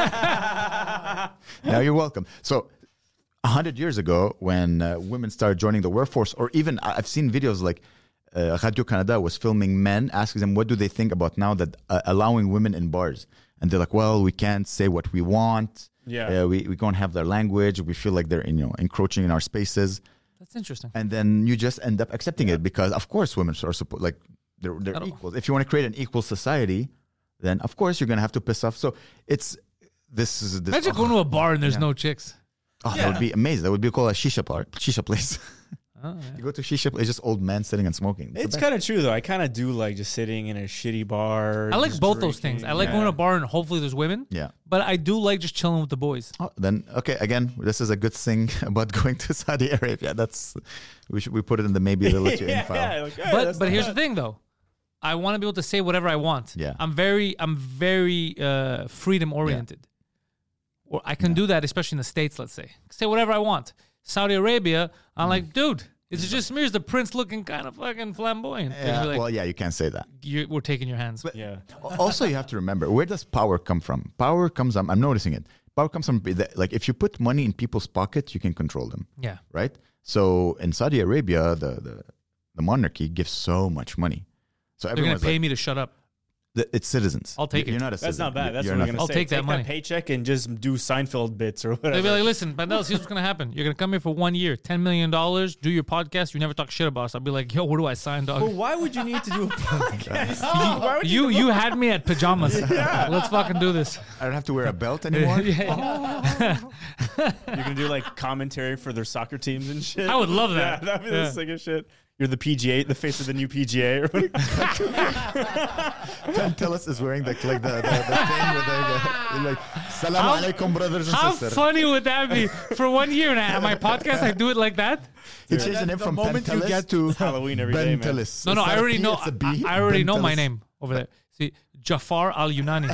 Now you're welcome. So, a hundred years ago, when uh, women started joining the workforce, or even I- I've seen videos like uh, Radio Canada was filming men, asking them what do they think about now that uh, allowing women in bars, and they're like, well, we can't say what we want. Yeah. uh, we we don't have their language. We feel like they're you know encroaching in our spaces, That's interesting. and then you just end up accepting it because, of course, women are supposed like they're I they're don't- equals. If you want to create an equal society, then of course you're gonna have to piss off. So it's this is this. Imagine oh, going to a bar and there's Yeah. no chicks. oh, that would be amazing. That would be called a shisha bar, shisha place. Oh, yeah. You go to shisha place, just old men sitting and smoking. It's kind of true though. I kind of do like just sitting in a shitty bar. I like just both those things. drinking. I like Yeah. going to a bar and hopefully there's women. yeah. But I do like just chilling with the boys. Oh, then okay, again, this is a good thing about going to Saudi Arabia. That's we should we put it in the maybe they'll let you in yeah, file. yeah, like, yeah, But that's but not here's bad. the thing though. I want to be able to say whatever I want. Yeah. I'm very I'm very uh, freedom oriented. Or I can do that, especially in the States, let's say. Say whatever I want. Saudi Arabia, I'm Mm. like, dude, is it just me or is the prince looking kind of fucking flamboyant? They'd Yeah, be like, well, yeah, you can't say that. You're, we're taking your hands. Yeah. Also, you have to remember, where does power come from? Power comes, I'm, I'm noticing it. Power comes from, the- like, if you put money in people's pockets, you can control them, yeah. right? So in Saudi Arabia, the, the, the monarchy gives so much money. So They're going everyone's to pay like, me to shut up. The- It's citizens. I'll take You're it. not a That's citizen. not bad. That's You're what we're nothing. gonna I'll say. take that money. paycheck and just do Seinfeld bits or whatever. They'd be like, listen, Bandel, here's what's gonna happen. You're gonna come here for one year, ten million dollars, do your podcast. You never talk shit about us. I'll be like, yo, where do I sign, dog? But why would you need to do a podcast? Why would You you had me at pajamas. Let's fucking do this. I don't have to wear a belt anymore. Yeah. You're gonna do like commentary for their soccer teams and shit. I would love Yeah, that. that'd be Yeah. the sickest shit. You're the P G A, the face of the new P G A. Or whatever. Pantelis is wearing the, like the, the, the thing with the, the like, Salam How- alaikum, brothers and How sisters. funny would that be? For one year and at my podcast, I do it like that. He changed the name the from moment you Pantelis get to Halloween every day, man. Bentelis. No, no, It's I not a already P, know. it's a B. I, I already know my Bentelis. name over there. See, Jafar Al Yunani.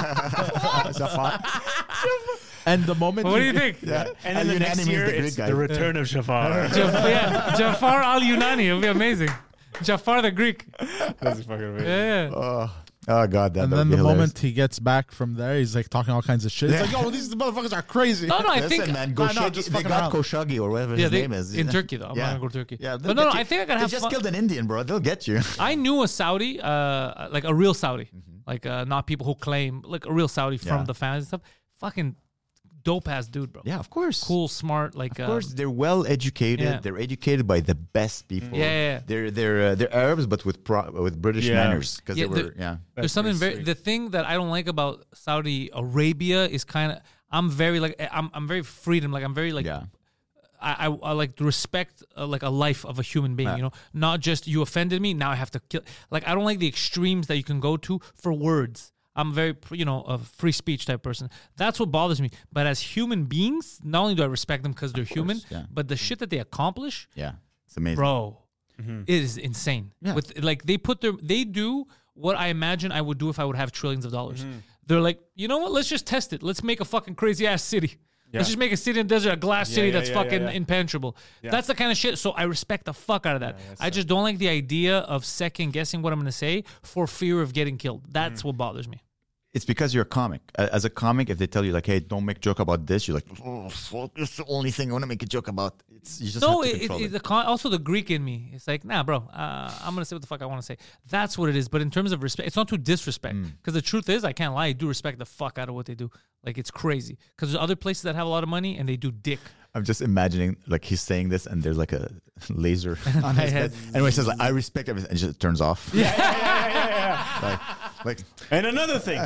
Jafar. And the moment What do you you think? Yeah. And then the Al-Yunani next means year, the Greek it's guy. the return of Jafar. Jaf- yeah, Jafar Al Yunani. It'll be amazing. Jafar the Greek. That's fucking amazing. Yeah. Oh, oh God, that and that would then be the hilarious. moment he gets back from there, he's like talking all kinds of shit. It's like, yo, these motherfuckers are crazy. No, no, I Listen, think. man, No, no, Khashoggi- just they fucking got around. Khashoggi or whatever Yeah, his they, name is in Turkey though. I'm Yeah. not gonna go to Turkey. Yeah, but they'll no, no, get you. I think I gotta They have just fun. killed an Indian, bro. They'll get you. I knew a Saudi, uh, like a real Saudi, like uh, not people who claim, like a real Saudi from Yeah. the fans and stuff. Fucking dope ass dude, bro. Yeah, of course. Cool, smart, like. Of course, uh, they're well educated. yeah. They're educated by the best people. Yeah, yeah, yeah. They're they're uh, they're Arabs, but with pro- with British Yeah. manners because Yeah, they were the- yeah. There's something pretty very. sick. The thing that I don't like about Saudi Arabia is kind of. I'm very like I'm. I'm very freedom. Like I'm very like. Yeah. I, I, I like to respect uh, like a life of a human being. Yeah. You know, not just you offended me. Now I have to kill. Like I don't like the extremes that you can go to for words. I'm very, you know, a free speech type person. That's what bothers me. But as human beings, not only do I respect them because they're human, yeah. but the shit that they accomplish, Yeah, it's amazing. bro, it is insane. Yeah. With like they put their, they do what I imagine I would do if I would have trillions of dollars. They're like, you know what? Let's just test it. Let's make a fucking crazy ass city. Let's just make a city in the desert, a glass city yeah, that's yeah, yeah, fucking yeah. impenetrable. That's the kind of shit. So I respect the fuck out of that. I just don't like the idea of second guessing what I'm going to say for fear of getting killed. That's what bothers me. It's because you're a comic. A- As a comic, if they tell you like, "Hey, don't make joke about this," you're like, "Oh, fuck, it's the only thing I want to make a joke about." It's you just No, have to it, control it, it. the con- also the Greek in me. It's like, nah, bro. Uh, I'm gonna say what the fuck I want to say. That's what it is. But in terms of respect, it's not to disrespect. Mm. Because the truth is, I can't lie. I do respect the fuck out of what they do. Like it's crazy. Because there's other places that have a lot of money and they do dick. I'm just imagining like he's saying this, and the's like a laser on his head, and when he says like, "I respect everything," and it just turns off. Yeah, yeah, yeah, yeah. Like, like And another thing,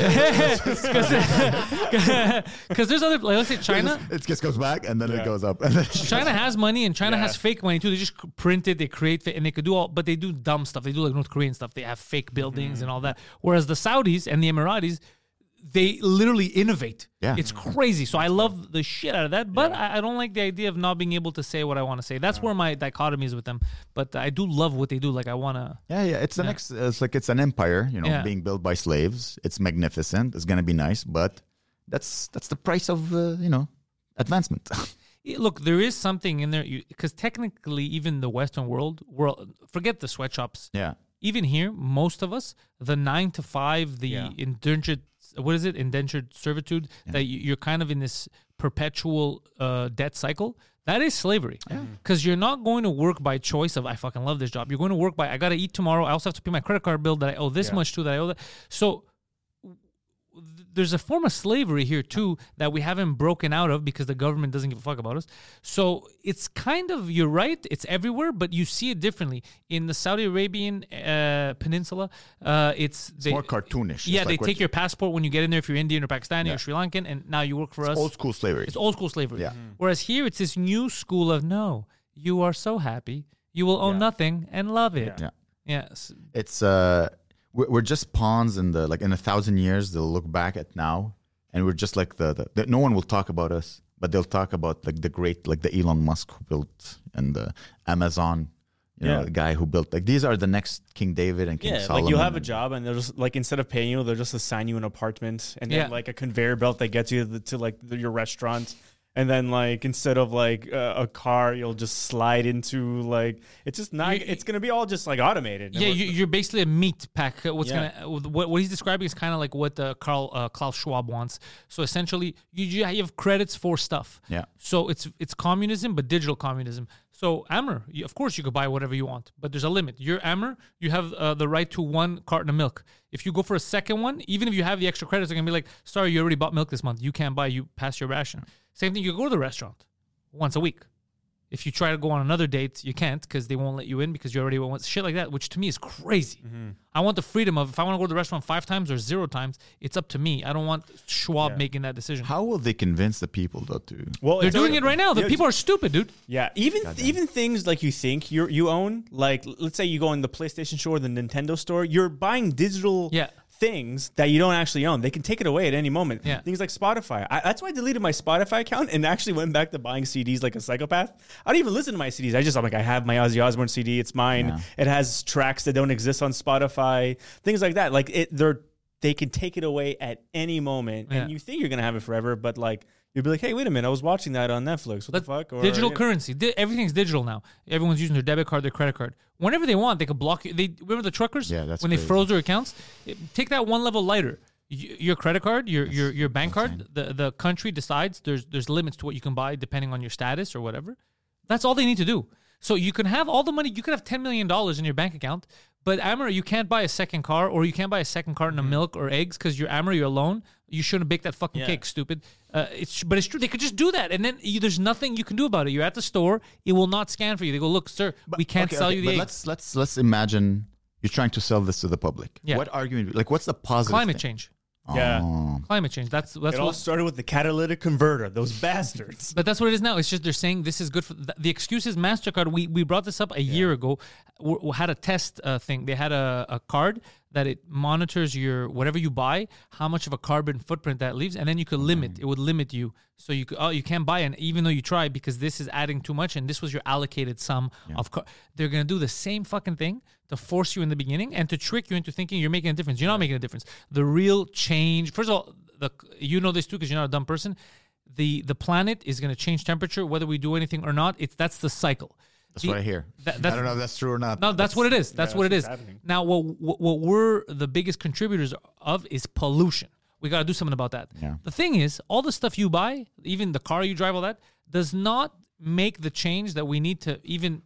Because there's other, like, let's say China. it just goes back, and then Yeah. it goes up. And then China has money and China Yeah. has fake money too. They just print it, they create it, and they could do all, but they do dumb stuff. They do like North Korean stuff. They have fake buildings and all that. Whereas the Saudis and the Emiratis, they literally innovate. Yeah. It's crazy. So I love the shit out of that, but I, I don't like the idea of not being able to say what I want to say. That's where my dichotomy is with them. But I do love what they do. Like I want to. yeah, yeah, it's the Yeah. next. It's like it's an empire, you know, Yeah. being built by slaves. It's magnificent. It's gonna be nice, but that's that's the price of uh, you know advancement. Look, there is something in there because technically, even the Western world, world, forget the sweatshops. yeah, Even here, most of us, the nine to five, the Yeah. indentured, what is it, indentured servitude, that you- you're kind of in this perpetual uh, debt cycle. That is slavery, because you're not going to work by choice of I fucking love this job. You're going to work by I got to eat tomorrow. I also have to pay my credit card bill that I owe this Yeah. much to that I owe that. So there's a form of slavery here too that we haven't broken out of because the government doesn't give a fuck about us. So it's kind of, you're right, it's everywhere, but you see it differently. In the Saudi Arabian uh, peninsula, uh, it's, it's they, more cartoonish. yeah, It's they like what- take your passport when you get in there if you're Indian or Pakistani Yeah. or Sri Lankan, and now you work for us. old school slavery. It's old school slavery. Yeah. Whereas here it's this new school of no, you are so happy, you will own Yeah. nothing and love it. Yeah. Yes. It's uh, we're, we're just pawns in the like in a thousand years. They'll look back at now, and we're just like the, the, the no one will talk about us, but they'll talk about like the great like the Elon Musk who built and the Amazon, you know, Yeah. the guy who built like these are the next King David and King yeah, Solomon. like you'll have a and- job and they'll just like instead of paying you, they'll just assign you an apartment and then Yeah. like a conveyor belt that gets you to, the, to like the, your restaurant. And then, like, instead of like uh, a car, you'll just slide into like it's just not. You- it's gonna be all just like automated. Yeah, you, you're basically a meat pack. Uh, What's Yeah. gonna uh, what, what he's describing is kind of like what uh, Carl uh, Klaus Schwab wants. So essentially, you you have credits for stuff. Yeah. So it's it's communism, but digital communism. So Amber, you, of course, you could buy whatever you want, but there's a limit. You're Amber, you have uh, the right to one carton of milk. If you go for a second one, even if you have the extra credits, they're gonna be like, "Sorry, you already bought milk this month. You can't buy. You passed your ration." Same thing. You go to the restaurant once a week. If you try to go on another date, you can't because they won't let you in because you already went shit like that, which to me is crazy. Mm-hmm. I want the freedom of if I want to go to the restaurant five times or zero times, it's up to me. I don't want Schwab Yeah. making that decision. How will they convince the people though to? well, They're it's doing already- it right now. The Yeah, people are stupid, dude. Yeah, even even things like you think you you own, like l- let's say you go in the PlayStation store, or the Nintendo store, you're buying digital Yeah. things that you don't actually own. They can take it away at any moment. Yeah. Things like Spotify. I, that's why I deleted my Spotify account and actually went back to buying C Ds like a psychopath. I don't even listen to my C Ds. I just I'm like I have my Ozzy Osbourne C D. It's mine. Yeah. It has tracks that don't exist on Spotify. Things like that. Like it, they're they can take it away at any moment, Yeah. and you think you're gonna have it forever, but like. You'd be like, hey, wait a minute, I was watching that on Netflix. What Let- the fuck? Or, digital yeah. currency. Di- everything's digital now. Everyone's using their debit card, their credit card. Whenever they want, they could block you. They remember the truckers? Yeah, that's when they crazy. froze their accounts. It- take that one level lighter. Y- your credit card, your your your bank card. The the country decides there's there's limits to what you can buy depending on your status or whatever. That's all they need to do. So you can have all the money. You could have ten million dollars in your bank account, but Amber, you can't buy a second car or you can't buy a second carton of milk or eggs because you're Amber. You're alone. You shouldn't bake that fucking Yeah. cake, stupid. Uh, it's but it's true. They could just do that, and then you, there's nothing you can do about it. You're at the store. It will not scan for you. They go, look, sir, we can't Okay, sell okay, you the but eggs. let's let's let's imagine you're trying to sell this to the public. Yeah. What argument? Like, what's the positive? Climate thing? change. Yeah. Oh. Climate change. That's that's It all what. started with the catalytic converter, those bastards. But that's what it is now. It's just they're saying this is good for the, the excuse is MasterCard. We we brought this up a year ago. We, we had a test uh, thing. They had a, a card that it monitors your whatever you buy, how much of a carbon footprint that leaves, and then you could limit. It would limit you, so you could, oh you can't buy it, even though you try because this is adding too much, and this was your allocated sum of. Car- they're gonna do the same fucking thing to force you in the beginning and to trick you into thinking you're making a difference. You're not making a difference. The real change. First of all, the you know this too because you're not a dumb person. The the planet is going to change temperature whether we do anything or not. It's that's the cycle. That's The- what I hear. that- I that's- don't know if that's true or not. No, that's what it is. That's yeah, what it that's is. what's happening. Now, what, what what we're the biggest contributors of is pollution. We got to do something about that. Yeah. The thing is, all the stuff you buy, even the car you drive, all that, does not make the change that we need to even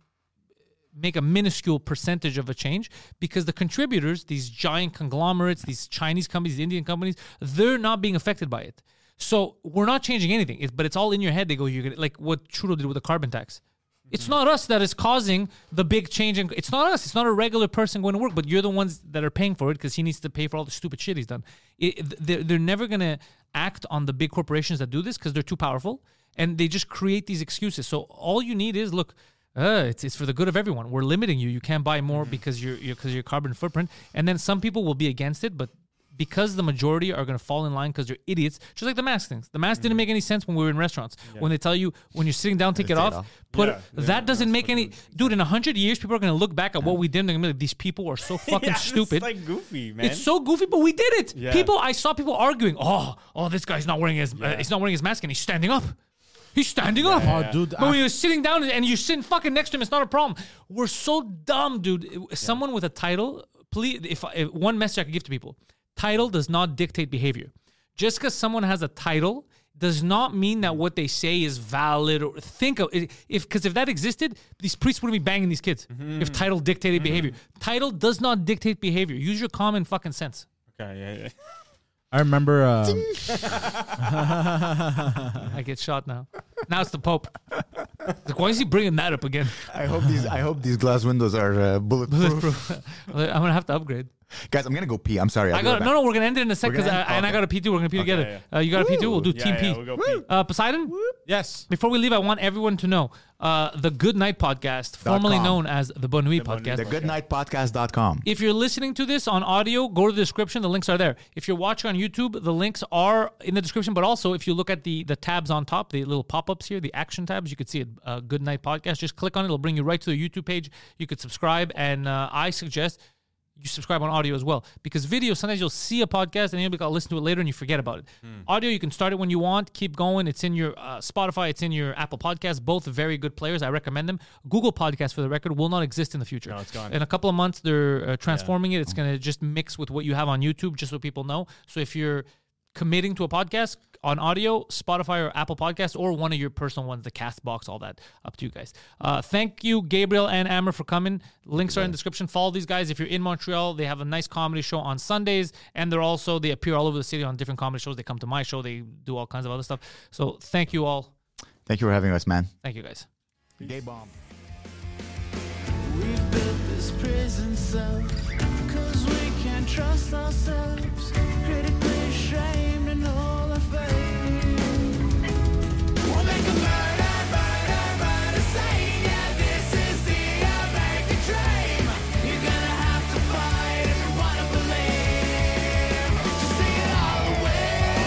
make a minuscule percentage of a change because the contributors, these giant conglomerates, these Chinese companies, Indian companies, they're not being affected by it. So we're not changing anything, it's, but it's all in your head. They go, you're gonna like what Trudeau did with the carbon tax. It's not us that is causing the big change. In, it's not us. It's not a regular person going to work, but you're the ones that are paying for it because he needs to pay for all the stupid shit he's done. It, they're, they're never going to act on the big corporations that do this because they're too powerful, and they just create these excuses. So all you need is, look, uh, it's it's for the good of everyone. We're limiting you. You can't buy more because you're because you're, your carbon footprint. And then some people will be against it, but because the majority are going to fall in line because they're idiots, just like the mask things. The mask didn't make any sense when we were in restaurants. When they tell you, when you're sitting down, take it take it off, off. put Yeah, it, yeah, that doesn't make any... Dude, in a hundred years, people are going to look back at what we did and they're going to be like, these people are so fucking Yeah, stupid. It's like goofy, man. It's so goofy, but we did it. Yeah. People, I saw people arguing. Oh, oh, this guy's not wearing his, uh, he's not wearing his mask and he's standing up. He's standing up. Oh, dude, But I- when you're sitting down and you're sitting fucking next to him, it's not a problem. We're so dumb, dude. Someone with a title, please, if, if one message I could give to people, title does not dictate behavior. Just because someone has a title does not mean that what they say is valid or think of if because if that existed, these priests wouldn't be banging these kids if title dictated behavior. Title does not dictate behavior. Use your common fucking sense. okay, yeah, yeah. I remember. Uh, I get shot now. Now it's the Pope. Like, why is he bringing that up again? I hope these. I hope these glass windows are uh, bulletproof. I'm gonna have to upgrade. Guys, I'm gonna go pee. I'm sorry. I'll I be got right no, back. no. We're gonna end it in a sec We're because gonna I, end? and I Okay. got to pee too. We're gonna pee together. yeah. Uh, you got to pee too. We'll do Yeah, team yeah, P. we'll go pee. Uh, Poseidon. yes. Before we leave, I want everyone to know uh, the Good Night Podcast, formerly com. known as the Bonne Nuit Bonne Nuit. Podcast. The good night podcast dot com. If you're listening to this on audio, go to the description. The links are there. If you're watching on YouTube, the links are in the description. But also, if you look at the the tabs on top, the little pop-ups here, the action tabs, you could see it. Uh, Good Night Podcast. Just click on it. It'll bring you right to the YouTube page. You could subscribe. And uh, I suggest you subscribe on audio as well. Because video, sometimes you'll see a podcast and you'll be able to listen to it later and you forget about it. Mm. Audio, you can start it when you want, keep going. It's in your uh, Spotify, it's in your Apple Podcasts. Both very good players. I recommend them. Google Podcasts, for the record, will not exist in the future. No, it's gone. In a couple of months, they're uh, transforming yeah. it. It's going to just mix with what you have on YouTube, just so people know. So if you're committing to a podcast on audio, Spotify or Apple Podcasts, or one of your personal ones, the Castbox, all that, up to you guys. Uh, thank you, Gabriel and Amr, for coming. Links are in the description. Follow these guys. If you're in Montreal, they have a nice comedy show on Sundays, and they're also, they appear all over the city on different comedy shows. They come to my show. They do all kinds of other stuff. So thank you all. Thank you for having us, man. Thank you, guys. Gay bomb. We've built this prison cell because we can't trust ourselves. Critically ashamed and all our fame. We'll make a murder, murder, murder scene. Yeah, this is the American dream. You're gonna have to fight if you wanna believe. Just see it all away.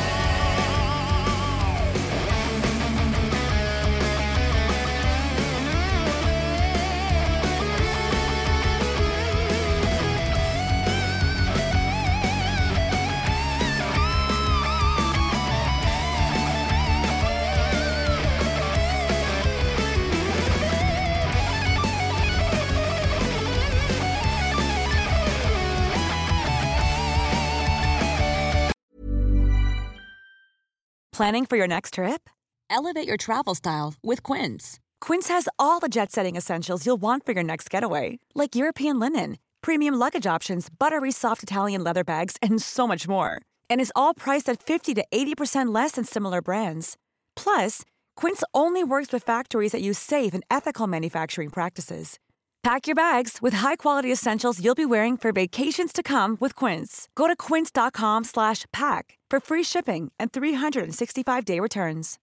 Planning for your next trip? Elevate your travel style with Quince. Quince has all the jet-setting essentials you'll want for your next getaway, like European linen, premium luggage options, buttery soft Italian leather bags, and so much more. And is all priced at fifty to eighty percent less than similar brands. Plus, Quince only works with factories that use safe and ethical manufacturing practices. Pack your bags with high-quality essentials you'll be wearing for vacations to come with Quince. Go to quince.com slash pack for free shipping and three sixty-five day returns.